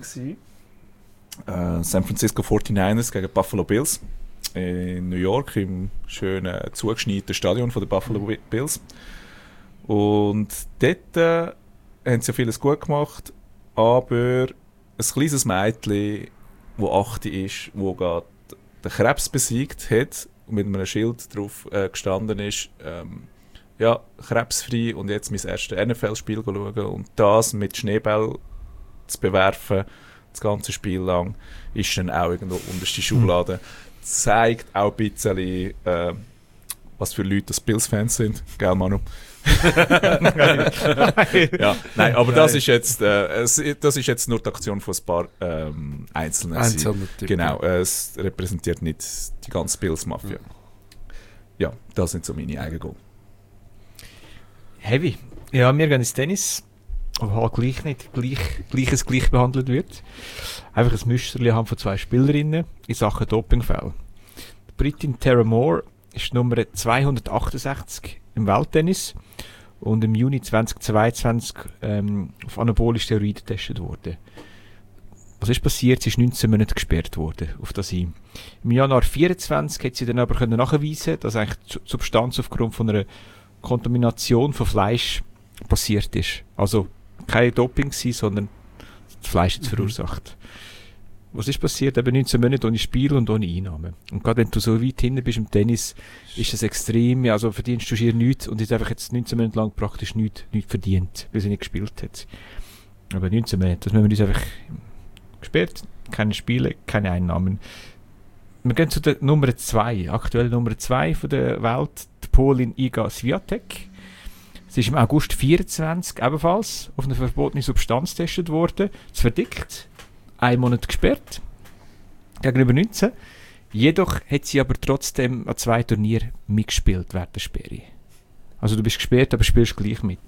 Äh, San Francisco forty-niners gegen Buffalo Bills. In New York, im schönen, zugeschneiten Stadion von der Buffalo mhm. Bills. Und dort äh, haben sie ja vieles gut gemacht, aber ein kleines Mädchen, das acht ist, das gerade den Krebs besiegt hat, mit einem Schild drauf äh, gestanden ist, ähm, ja, krebsfrei, und jetzt mein erstes N F L-Spiel schauen und das mit Schneeball zu bewerfen, das ganze Spiel lang, ist dann auch irgendwo unterste Schublade. Hm. Zeigt auch ein bisschen, äh, was für Leute das Bills-Fans sind, gell Manu? Ja, nein, aber das ist jetzt, äh, es, das ist jetzt nur die Aktion von ein paar ähm, Einzelnen. Einzelne Typen. Genau, äh, es repräsentiert nicht die ganze Bills-Mafia. Ja, das sind so meine eigenen Goal. Heavy. Ja, wir gehen ins Tennis, aber halt gleich nicht gleich, gleiches gleich behandelt wird. Einfach ein Müsterli haben von zwei Spielerinnen in Sachen Dopingfälle. Die Britin Tara Moore ist Nummer zweihundertachtundsechzig im Welttennis und im Juni zweitausendzweiundzwanzig ähm, auf anabolische Steroide getestet worden. Was ist passiert? Sie ist neunzehn Monate gesperrt worden auf das ihm. Im Januar vierundzwanzig hat sie dann aber können nachweisen, dass eigentlich die Substanz aufgrund von einer Kontamination von Fleisch passiert ist. Also kein Doping gewesen, sondern das Fleisch jetzt verursacht. Was ist passiert? Eben neunzehn Monate ohne Spiel und ohne Einnahme. Und gerade wenn du so weit hinten bist im Tennis, ist das extrem, ja, also verdienst du schier nichts und ist einfach jetzt neunzehn Monate lang praktisch nichts, nichts verdient, weil sie nicht gespielt hat. Aber neunzehn Monate, das müssen wir uns einfach gesperrt, keine Spiele, keine Einnahmen. Wir gehen zu der Nummer zwei, aktuelle Nummer zwei von der Welt, die Polin Iga Swiatek. Sie ist im August vierundzwanzig ebenfalls auf eine verbotene Substanz getestet worden, zu verdickt, einen Monat gesperrt, gegenüber neunzehn. Jedoch hat sie aber trotzdem an zwei Turnieren mitgespielt während der Sperre. Also du bist gesperrt, aber spielst gleich mit.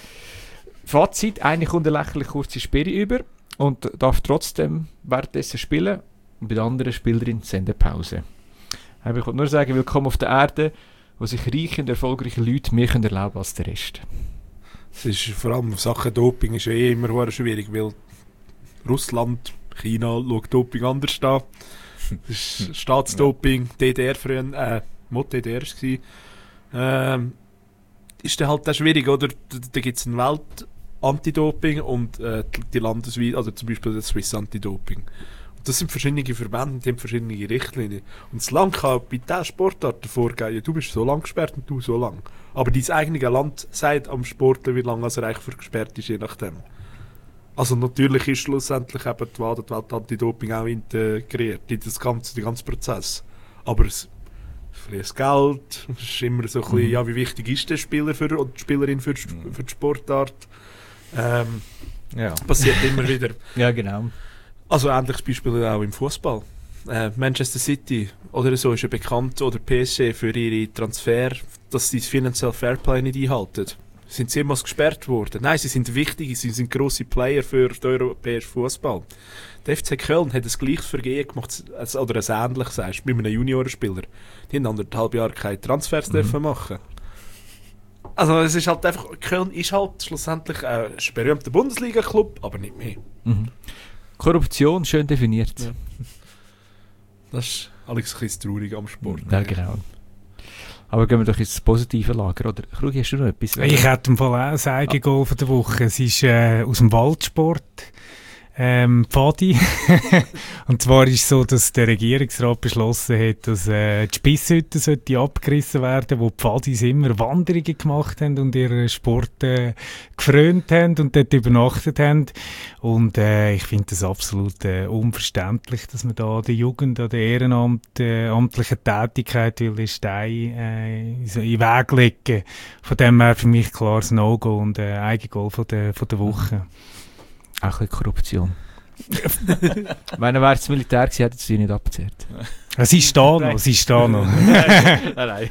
Fazit, eine kommt eine lächerlich kurze Sperre über und darf trotzdem währenddessen spielen. Und bei der anderen Spielerin Sendepause. Ich wollte nur sagen, willkommen auf der Erde, wo sich reiche und erfolgreiche Leute mehr erlauben können als der Rest. Es ist vor allem Sachen Doping ist eh immer sehr schwierig, weil Russland, China schaut Doping anders an. Das ist Staatsdoping, D D R früher, äh, Mod D D R war es. Ähm, ist dann halt auch schwierig, oder? Da, da gibt es ein Welt-Antidoping und äh, die Landesweise, also zum Beispiel das Swiss Antidoping. Das sind verschiedene Verbände, die haben verschiedene Richtlinien. Und das Land kann bei dieser Sportart vorgehen, du bist so lang gesperrt und du so lang. Aber dein eigenes Land sagt am Sportler, wie lange er eigentlich für gesperrt ist, je nachdem. Also natürlich ist schlussendlich eben die WADA, die Welt-Antidoping auch integriert in das ganze, den ganzen Prozess. Aber es fließt Geld, es ist immer so ein bisschen, mhm. ja, wie wichtig ist der Spieler für, oder die Spielerin für die, für die Sportart. Ähm, ja. Passiert immer wieder. Ja, genau. Also ähnliches Beispiel auch im Fußball. Äh, Manchester City oder so ist ja bekannt, oder P S G für ihre Transfer, dass sie das Financial Fairplay nicht einhalten. Sind sie jemals gesperrt worden? Nein, sie sind wichtig, sie sind grosse Player für den europäischen Fußball. Der F C Köln hat ein gleiches Vergehen gemacht, oder ein ähnliches, sagst du, mit einem Juniorenspieler. Die haben anderthalb Jahre keine Transfers mhm. dürfen machen. Also es ist halt einfach, Köln ist halt schlussendlich ein berühmter Bundesliga-Club, aber nicht mehr. Mhm. Korruption, schön definiert. Ja. Das ist alles ein bisschen traurig am Sport. Ja, genau. Aber gehen wir doch ins positive Lager, oder? Krugi, hast du noch etwas? Ich hätte im Fall auch ein Eigengoal ah. von der Woche. Es ist äh, aus dem Waldsport. Ähm, Pfadi. Und zwar ist es so, dass der Regierungsrat beschlossen hat, dass äh, die Spisshütten sollte abgerissen werden, wo die Pfadis immer Wanderungen gemacht haben und ihren Sport äh, gefrönt haben und dort übernachtet haben. Und äh, ich finde das absolut äh, unverständlich, dass man da der Jugend an der ehrenamtlichen äh, Tätigkeit will den Stein äh, so in den Weg legen. Von dem her für mich klar das No-Go und äh, Eigengoal von der, von der Woche. Auch ein bisschen Korruption. Wenn er wäre das Militär gewesen, hätte es sie nicht abgezehrt. Es ist da noch, es ist da noch. Nein, nein.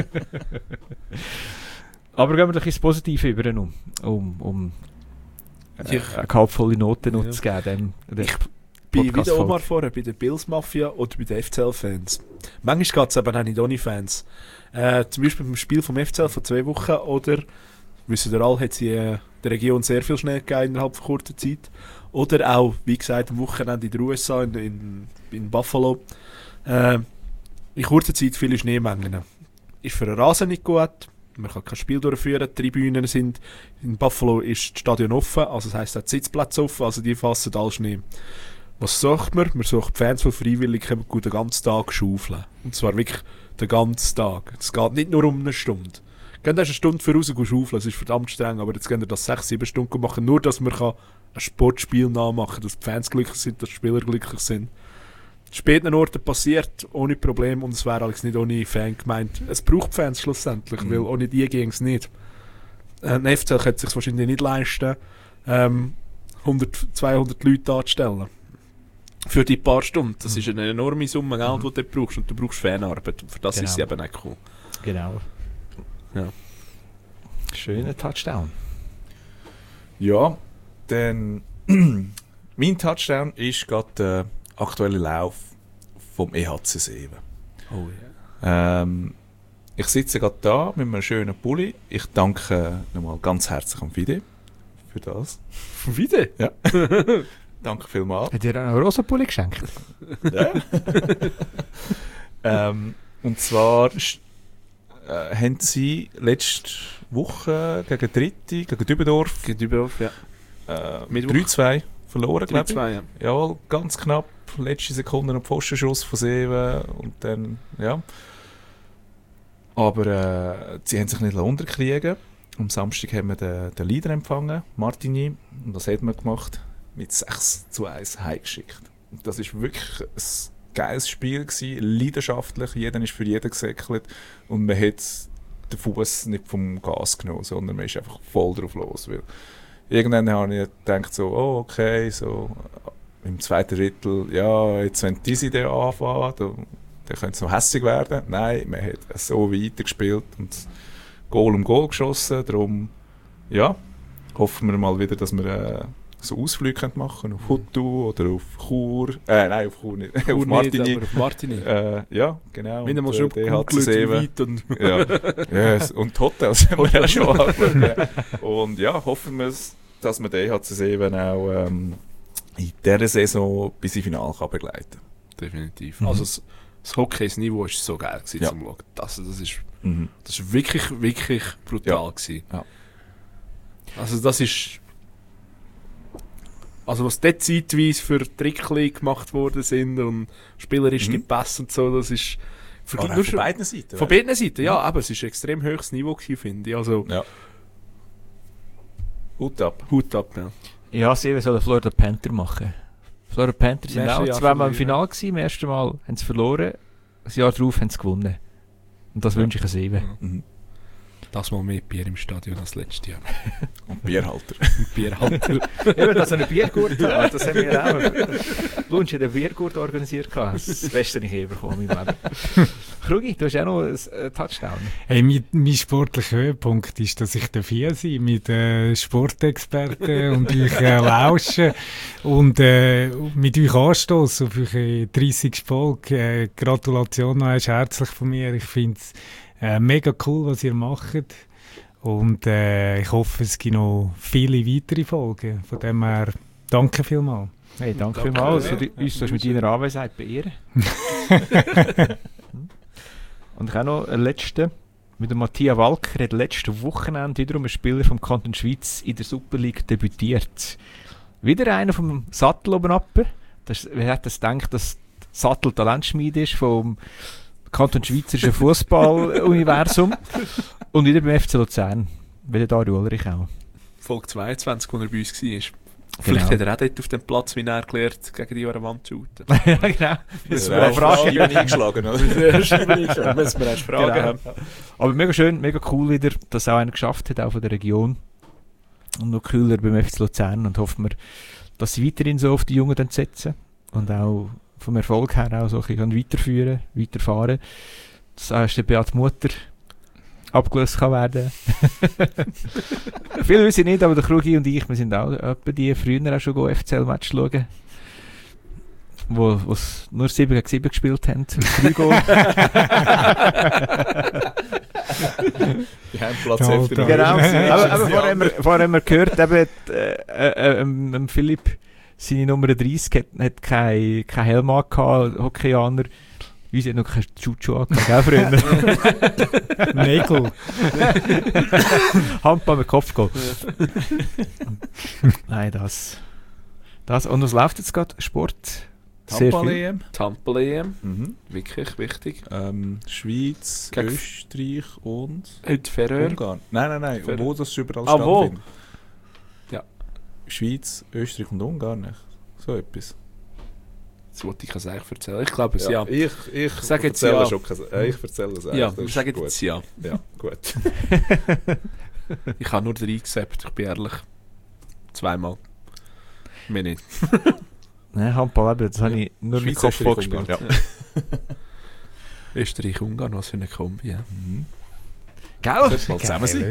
Aber gehen wir doch ins Positive über, um, um, um äh, eine halbvolle Note noch zu geben. Dem, ich bin wie der Omar vorher, bei der Bills-Mafia oder bei den F C L-Fans. Manchmal geht es aber auch nicht ohne Fans. Äh, zum Beispiel beim Spiel vom F C L vor zwei Wochen, oder, wissen ihr alle, hat sie äh, der Region sehr viel Schnee gegeben innerhalb von kurzer Zeit. Oder auch, wie gesagt, am Wochenende in den U S A, in, in, in Buffalo. Äh, in kurzer Zeit viele Schneemengen. Ist für den Rasen nicht gut. Man kann kein Spiel durchführen. Die Tribünen sind, in Buffalo ist das Stadion offen, also das heisst auch die Sitzplätze offen, also die fassen all Schnee. Was sucht man? Man sucht Fans, die freiwillig kommen, den ganzen Tag schaufeln. Und zwar wirklich den ganzen Tag. Es geht nicht nur um eine Stunde. Gehen erst eine Stunde für raus schaufeln, das ist verdammt streng, aber jetzt gehen wir das sechs, sieben Stunden machen, nur dass man ein Sportspiel nachmachen kann, dass die Fans glücklich sind, dass die Spieler glücklich sind. Späten Orten passiert, ohne Problem, und es wäre alles nicht ohne Fan gemeint. Es braucht Fans schlussendlich, mhm. weil ohne die ging es nicht. Äh, ein F C L könnte sich wahrscheinlich nicht leisten, ähm, hundert, zweihundert Leute anzustellen. Für die paar Stunden. Das ist eine enorme Summe Geld, mhm. die du brauchst. Und du brauchst Fanarbeit. Und für das Genau. ist sie eben nicht cool. Genau. Ja. Schöner Touchdown. Ja, dann mein Touchdown ist gerade der aktuelle Lauf vom E H C sieben. Oh ja. Ähm, ich sitze gerade da mit einem schönen Pulli. Ich danke nochmal ganz herzlich am Fide für das. Wieder? Ja. Danke vielmals. Hat dir auch einen Rosenpulli geschenkt? Ja. ähm, und zwar st- äh, haben sie letzte Woche gegen Dritte, gegen Dübendorf, Geht überall, ja. äh, Mittwoch. drei zwei verloren, drei glaube ich. zwei, ja. Jawohl, ganz knapp. Letzte Sekunde am Pfostenschuss von sieben und dann, ja. Aber äh, sie haben sich nicht unterkriegen. Am Samstag haben wir den, den Leader empfangen, Martigny, und das hat man gemacht, mit sechs zu eins heimgeschickt. Und das war wirklich ein geiles Spiel gewesen, leidenschaftlich, jeder ist für jeden gesäckelt und man hat den Fuß nicht vom Gas genommen, sondern man ist einfach voll drauf los. Weil irgendwann habe ich gedacht so, oh okay, so im zweiten Drittel, ja, jetzt wenn diese Idee anfangen, dann, dann könnte es noch hässlich werden. Nein, man hat so weitergespielt und Goal um Goal geschossen, darum, ja, hoffen wir mal wieder, dass wir äh, so Ausflüge machen können, auf Hutu oder auf Chur, äh, nein, auf Chur nicht, Chur auf Martigny. nicht, aber auf Martigny. Äh, ja, genau. Wenn mal Und, schon äh, D H C gegoogelt, wie sieben. weit und... Ja, yes. Und die Hotels haben wir auch schon. Aber, ja. Und ja, hoffen wir, dass wir D H C sieben auch ähm, in dieser Saison bis ins Finale kann begleiten Definitiv. Mhm. Also das, das Hockey-Niveau war so geil gewesen, Ja. zum Schauen. Das, das ist... mhm. Das war wirklich, wirklich brutal. Ja. Gewesen. Ja. Also das ist... Also was dort zeitweise für Trickli gemacht worden sind und spielerisch Mhm. die Pässe und so, das ist... Aber auch nur von schon- beiden Seiten. Von beiden Seiten, ja, aber es war ein extrem hohes Niveau gewesen, finde ich. Also Ja. Hut ab. Hut ab, ja. Ja, sie sollen Florida Panther machen. Florida Panther sind Im ersten auch Jahr zweimal im verlieren. Finale gewesen. Im ersten Mal haben sie verloren, das Jahr darauf haben sie gewonnen. Und das Ja. wünsche ich ein Sieben. Mhm. Das mal mehr Bier im Stadion als letztes Jahr. Und Bierhalter. Und Bierhalter. Eben, dass er einen Biergurt hat, das haben wir auch. Lunch hat einen Biergurt organisiert. Das ist das Beste, was ich je bekommen in meinem Leben. Krugi, du hast auch noch einen Touchdown. Hey, mein, mein sportlicher Höhepunkt ist, dass ich hier sein mit äh, Sportexperten und euch äh, lauschen und äh, mit euch anstoßen auf eure dreißigste Folge. Äh, Gratulation noch einmal herzlich von mir. Ich finde es äh, mega cool, was ihr macht. Und äh, ich hoffe, es gibt noch viele weitere Folgen. Von dem her, danke vielmals. Hey, danke, Danke, vielmals, ja. dass du uns das mit deiner Anwesenheit beehren. Und ich habe noch einen letzten. Mit dem Matthias Walker hat letztes Wochenende wiederum ein Spieler vom Kanton Schweiz in der Super League debütiert. Wieder einer vom Sattel oben ab. Das, wer hat das gedacht, dass Sattel Talentschmiede ist vom Kanton Schweizerischen Fußball-Universum. Und wieder beim F C Luzern. Wie der Dario Ulrich auch. Folge zweiundzwanzig, wo er bei uns war. Genau. Vielleicht hat er auch dort auf dem Platz, wie er gelernt, gegen die an der Wand zu shooten. ja, genau. Das wäre wäre eine Frage. Frage eingeschlagen, oder? Müssen wir erst Fragen Genau. haben. Aber mega schön, mega cool wieder, dass auch einer geschafft hat, auch von der Region. Und noch cooler beim F C Luzern. Und hoffen wir, dass sie weiterhin so auf die Jungen dann setzen. Und auch vom Erfolg her auch so ein bisschen weiterführen, weiterfahren. Dass auch der Beat Mutter abgelöst kann werden. Viele wissen nicht, aber der Krugi und ich, wir sind auch etwa die früher auch schon F C L-Match schauen. Wo es nur sieben gegen sieben gespielt haben. Drei Goal. Die haben Platz Total. Hälfte noch. Genau, Ja, aber, das aber ist vorher, die haben wir, vorher haben wir gehört, eben, äh, äh, ähm, ähm, Philipp, seine Nummer dreißig, hat, hat keinen kein Helm angehabt, Hockeyaner. Uns hat noch kein Chuchu angehabt, gell, Freunde? Nägel. Handball mit Kopfgoal. Nein, das, das. Und was läuft jetzt gerade? Sport? Sehr Tampa viel. E M. Tampel-E M, Mhm. wirklich wichtig. Ähm, Schweiz, Gegen- Österreich und Heute Ferrer. Ungarn. Nein, nein, nein. Für- Wo das überall Ah, wo? stattfindet. Ja. Schweiz, Österreich und Ungarn. nicht? So etwas. Das wollte ich eigentlich erzählen. Ich glaube es, ja. Ich, ich Sag jetzt erzähle ja. schon, keine- äh, ich erzähle es Ja, eigentlich. Das wir ist sagen gut. jetzt ja. Ja, gut. Ich habe nur drei gesappt, ich bin ehrlich. Zweimal. Mir nicht. Nein, Handball, eben, das habe ich nur mit Schweiz, Kopfball Österreich, gespielt. Ungarn. Österreich-Ungarn, was für eine Kombi, ja. Gell? Sollte mal zusammen sein.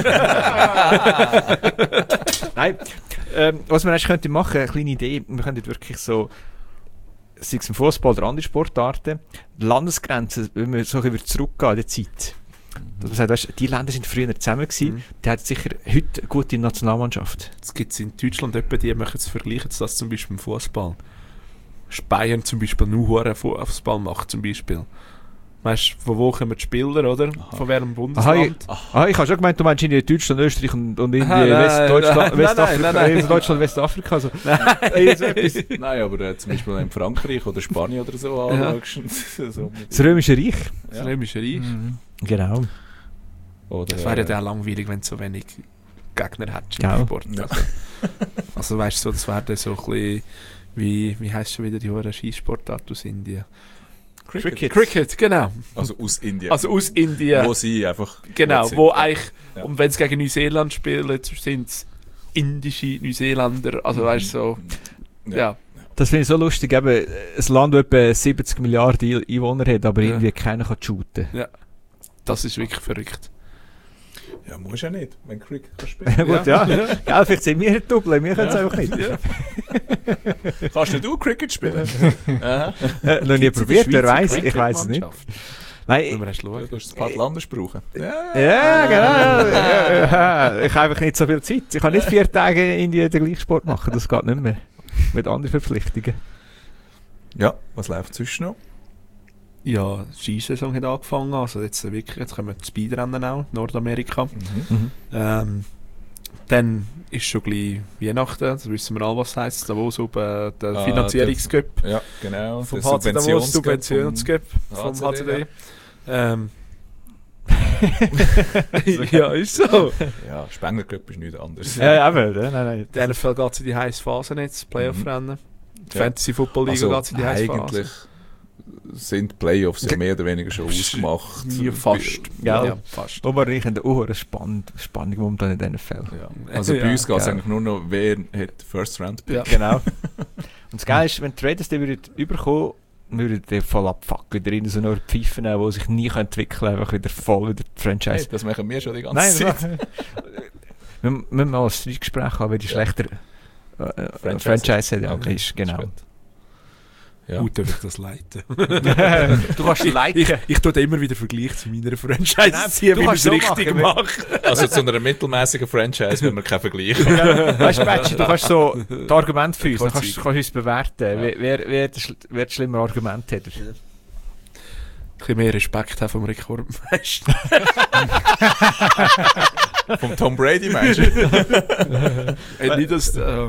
Nein, ähm, was wir eigentlich könnte machen, eine kleine Idee, wir könnten wirklich so, sei es im Fußball oder andere Sportarten, die Landesgrenzen, wenn wir so ein bisschen zurückgehen in der Zeit. Dass man sagt, weißt, die Länder sind früher zusammen gewesen, Mhm. die haben sicher heute eine gute Nationalmannschaft. Es gibt in Deutschland etwa, die machen es vergleichen, das zum Beispiel im Fußball. Bayern zum Beispiel nur einen Fußball macht zum Beispiel. Weißt du, von wo kommen die Spieler, oder? Von welchem Aha, ich, Bundesland? ah, ich habe schon gemeint, du meinst in Deutschland, Österreich und, und in Aha, nein, Westdeutschland, nein, Westafrika, nein, nein, nein. Deutschland, Westafrika. Also. Nein, aber äh, zum Beispiel in Frankreich oder Spanien oder so Ja. anschaust. so mit- Das Römische Reich. Das Ja. Römische Reich. Genau. Oder, Das wäre ja äh, dann langweilig, wenn du so wenig Gegner hättest Gell. im Sport. Ja. Also, also weißt du, so, das wäre dann so ein bisschen wie, wie heisst schon wieder die hohe Skisportart aus Indien? Cricket. Cricket, genau. Also aus Indien. Also aus Indien. Wo sie einfach... Genau, dort sind. wo eigentlich, Ja. und wenn sie gegen Neuseeland spielen, sind es indische Neuseeländer, also weißt du, so, Ja. ja. Das finde ich so lustig, eben, ein Land, das etwa siebzig Milliarden I- Einwohner hat, aber Ja. irgendwie keiner kann shooten. Das ist wirklich verrückt. Ja, muss ja nicht, wenn Cricket kann spielen. Ja, gut, ja. Gell, vielleicht sind wir ein Double, wir können es einfach nicht. Ja. Kannst nicht du Cricket spielen? Aha. Äh, noch nie Gibt's in der probiert, wer Schweiz eine weiß, ich weiß es nicht. Cricket-Mannschaft? Nein, Wenn wir erst Ja, schauen. du hast ein paar Landers brauchen. Ja, ja, genau. Ja, ja. Ich habe einfach nicht so viel Zeit. Ich kann nicht vier Tage in Indien den gleichen Sport machen, das geht nicht mehr. Mit anderen Verpflichtungen. Ja, was läuft sonst noch? Ja, die Skisaison hat angefangen, also jetzt wirklich, jetzt kommen die Speedrennen auch, Nordamerika. Mhm. Ähm, dann ist schon gleich Weihnachten, das wissen wir alle, was heisst, Davos oben, äh, der Ah, Finanzierungscup Ja, genau. vom der H C Davos, Subventionscup Subventionscup vom H C D, H C D. Ähm, ja, ist so. Ja, Spengler Cup ist nichts anderes. Ja, ja, aber, nein, nein. Die N F L geht in die heiße Phase jetzt, Playoff-Rennen. Die Ja. Fantasy Football Liga Also, geht in die heiße eigentlich Phase. sind die Playoffs ja mehr oder weniger schon ausgemacht. Ja, fast. Ja. Ja, fast. Aber ich habe eine Spannung, Spannung momentan in diesen Fällen. Ja. Also bei Ja, uns geht es ja. eigentlich nur noch, wer hat First Round Pick. Ja. Genau. Und das Geile ist, wenn die Raiders die würden überkommen, würden die voll abfucken. Wieder in so eine Pfeifen, die sich nie entwickeln können, einfach wieder voll wieder die Hey, Franchise. das machen wir schon die ganze Nein, Zeit. das wir wir müssen mal ein Streitgespräch haben, wer die Ja. schlechter äh, äh, Franchise. Franchise hat. Ja, Okay, ist, genau. ist gut. Ja. Gut, darf ich das leiten. Du kannst Ich, liken. ich, ich tue immer wieder Vergleich zu meiner Franchise Nein, ziehen, du wie ich kannst es so richtig machen, mache. Also zu einer mittelmäßigen Franchise will man keinen Vergleich. Weißt du, Batchi, du kannst so das Argument für uns, dann Kann kannst, sein. kannst du uns bewerten, wer, wer, wer, das, schl- wer das schlimmere Argument hat. Ein bisschen mehr Respekt haben vom Rekordmeister. Vom Tom Brady, meinst du? Äh, nicht, dass... Äh,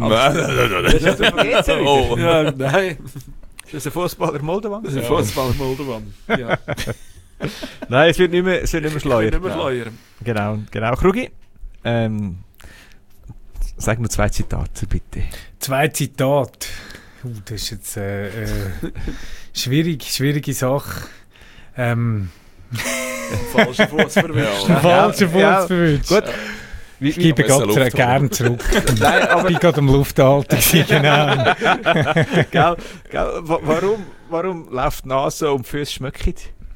Oh. ja, nein. Das ist ein Fußballer Moldovan? Das ist ein Fußballer Moldovan. Ja. Nein, es wird nicht mehr, es wird nicht mehr Ich schleuer. nicht mehr schleiern. Genau, genau. Krugi, ähm, sag nur zwei Zitate, bitte. Zwei Zitate. Uh, das ist jetzt äh, äh, schwierig, schwierige Sache. Ähm, Falscher Fuß verwischt. Ja. falscher Fuß Ja. verwünscht. Gut. Wie, Ich gebe Besser gerade Luft gerne zurück. Nein, Ich aber bin gerade am Lufthalten, gewesen, genau. gell, gell, wa- warum, warum läuft die Nase und die Füße schmecken?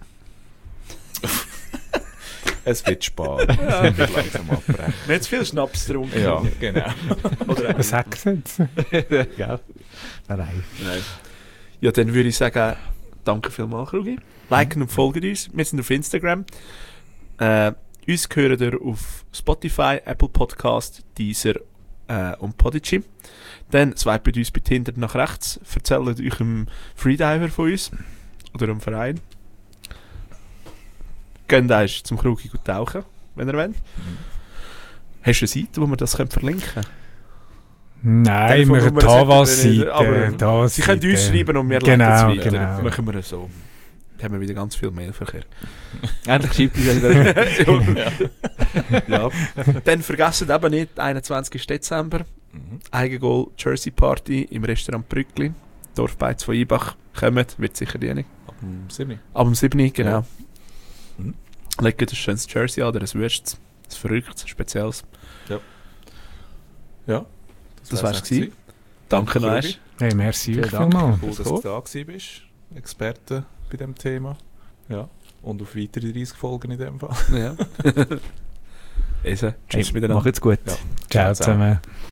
Es wird spät. Es wird langsam abbrechen. Wir haben zu viel Schnaps getrunken. Ja, genau. Oder Was sagst du jetzt? Gell? Nein, nein. Nein. Ja, dann würde ich sagen, danke vielmals, Krugi. Liken und folgen uns. Wir sind auf Instagram. Äh, uns hören ihr auf Spotify, Apple Podcast, Deezer äh, und Podigy. Dann swipet uns bei Tinder nach rechts, erzählt euch einem Freediver von uns oder einem Verein. Geht erst zum Krugi gut tauchen, wenn ihr wollt. Hast du eine Seite, wo wir das können verlinken können? Nein, wir haben Telefonnummer Tavas sagt er Seite. nicht, Tavas Sie können uns Seite. schreiben und wir Genau, leiten es weiter. genau. Machen wir es so. Dann haben wir wieder ganz viel Mailverkehr. Endlich schreibt uns wieder. Ja. Dann vergessen eben nicht, einundzwanzigsten Dezember, Eigengoal Jersey Party im Restaurant Brückli, Dorfbeiz von Ibach. Kommt, wird sicher die nicht. Ab dem sieben. Ab dem siebten genau. Mhm. Legt ein schönes Jersey an oder ein Würst. Das Verrücktes, Spezielles. Ja, Das wär's wär's auch gewesen. Danke, Danke, Noesch. Hey, merci Vielen euch Dank. vielmals. Cool, dass du da gewesen bist. Experte bei diesem Thema. Ja. Und auf weitere dreißig Folgen in dem Fall. Ja. Also, tschüss Hey, miteinander. mach jetzt gut. Ja. Ciao zusammen.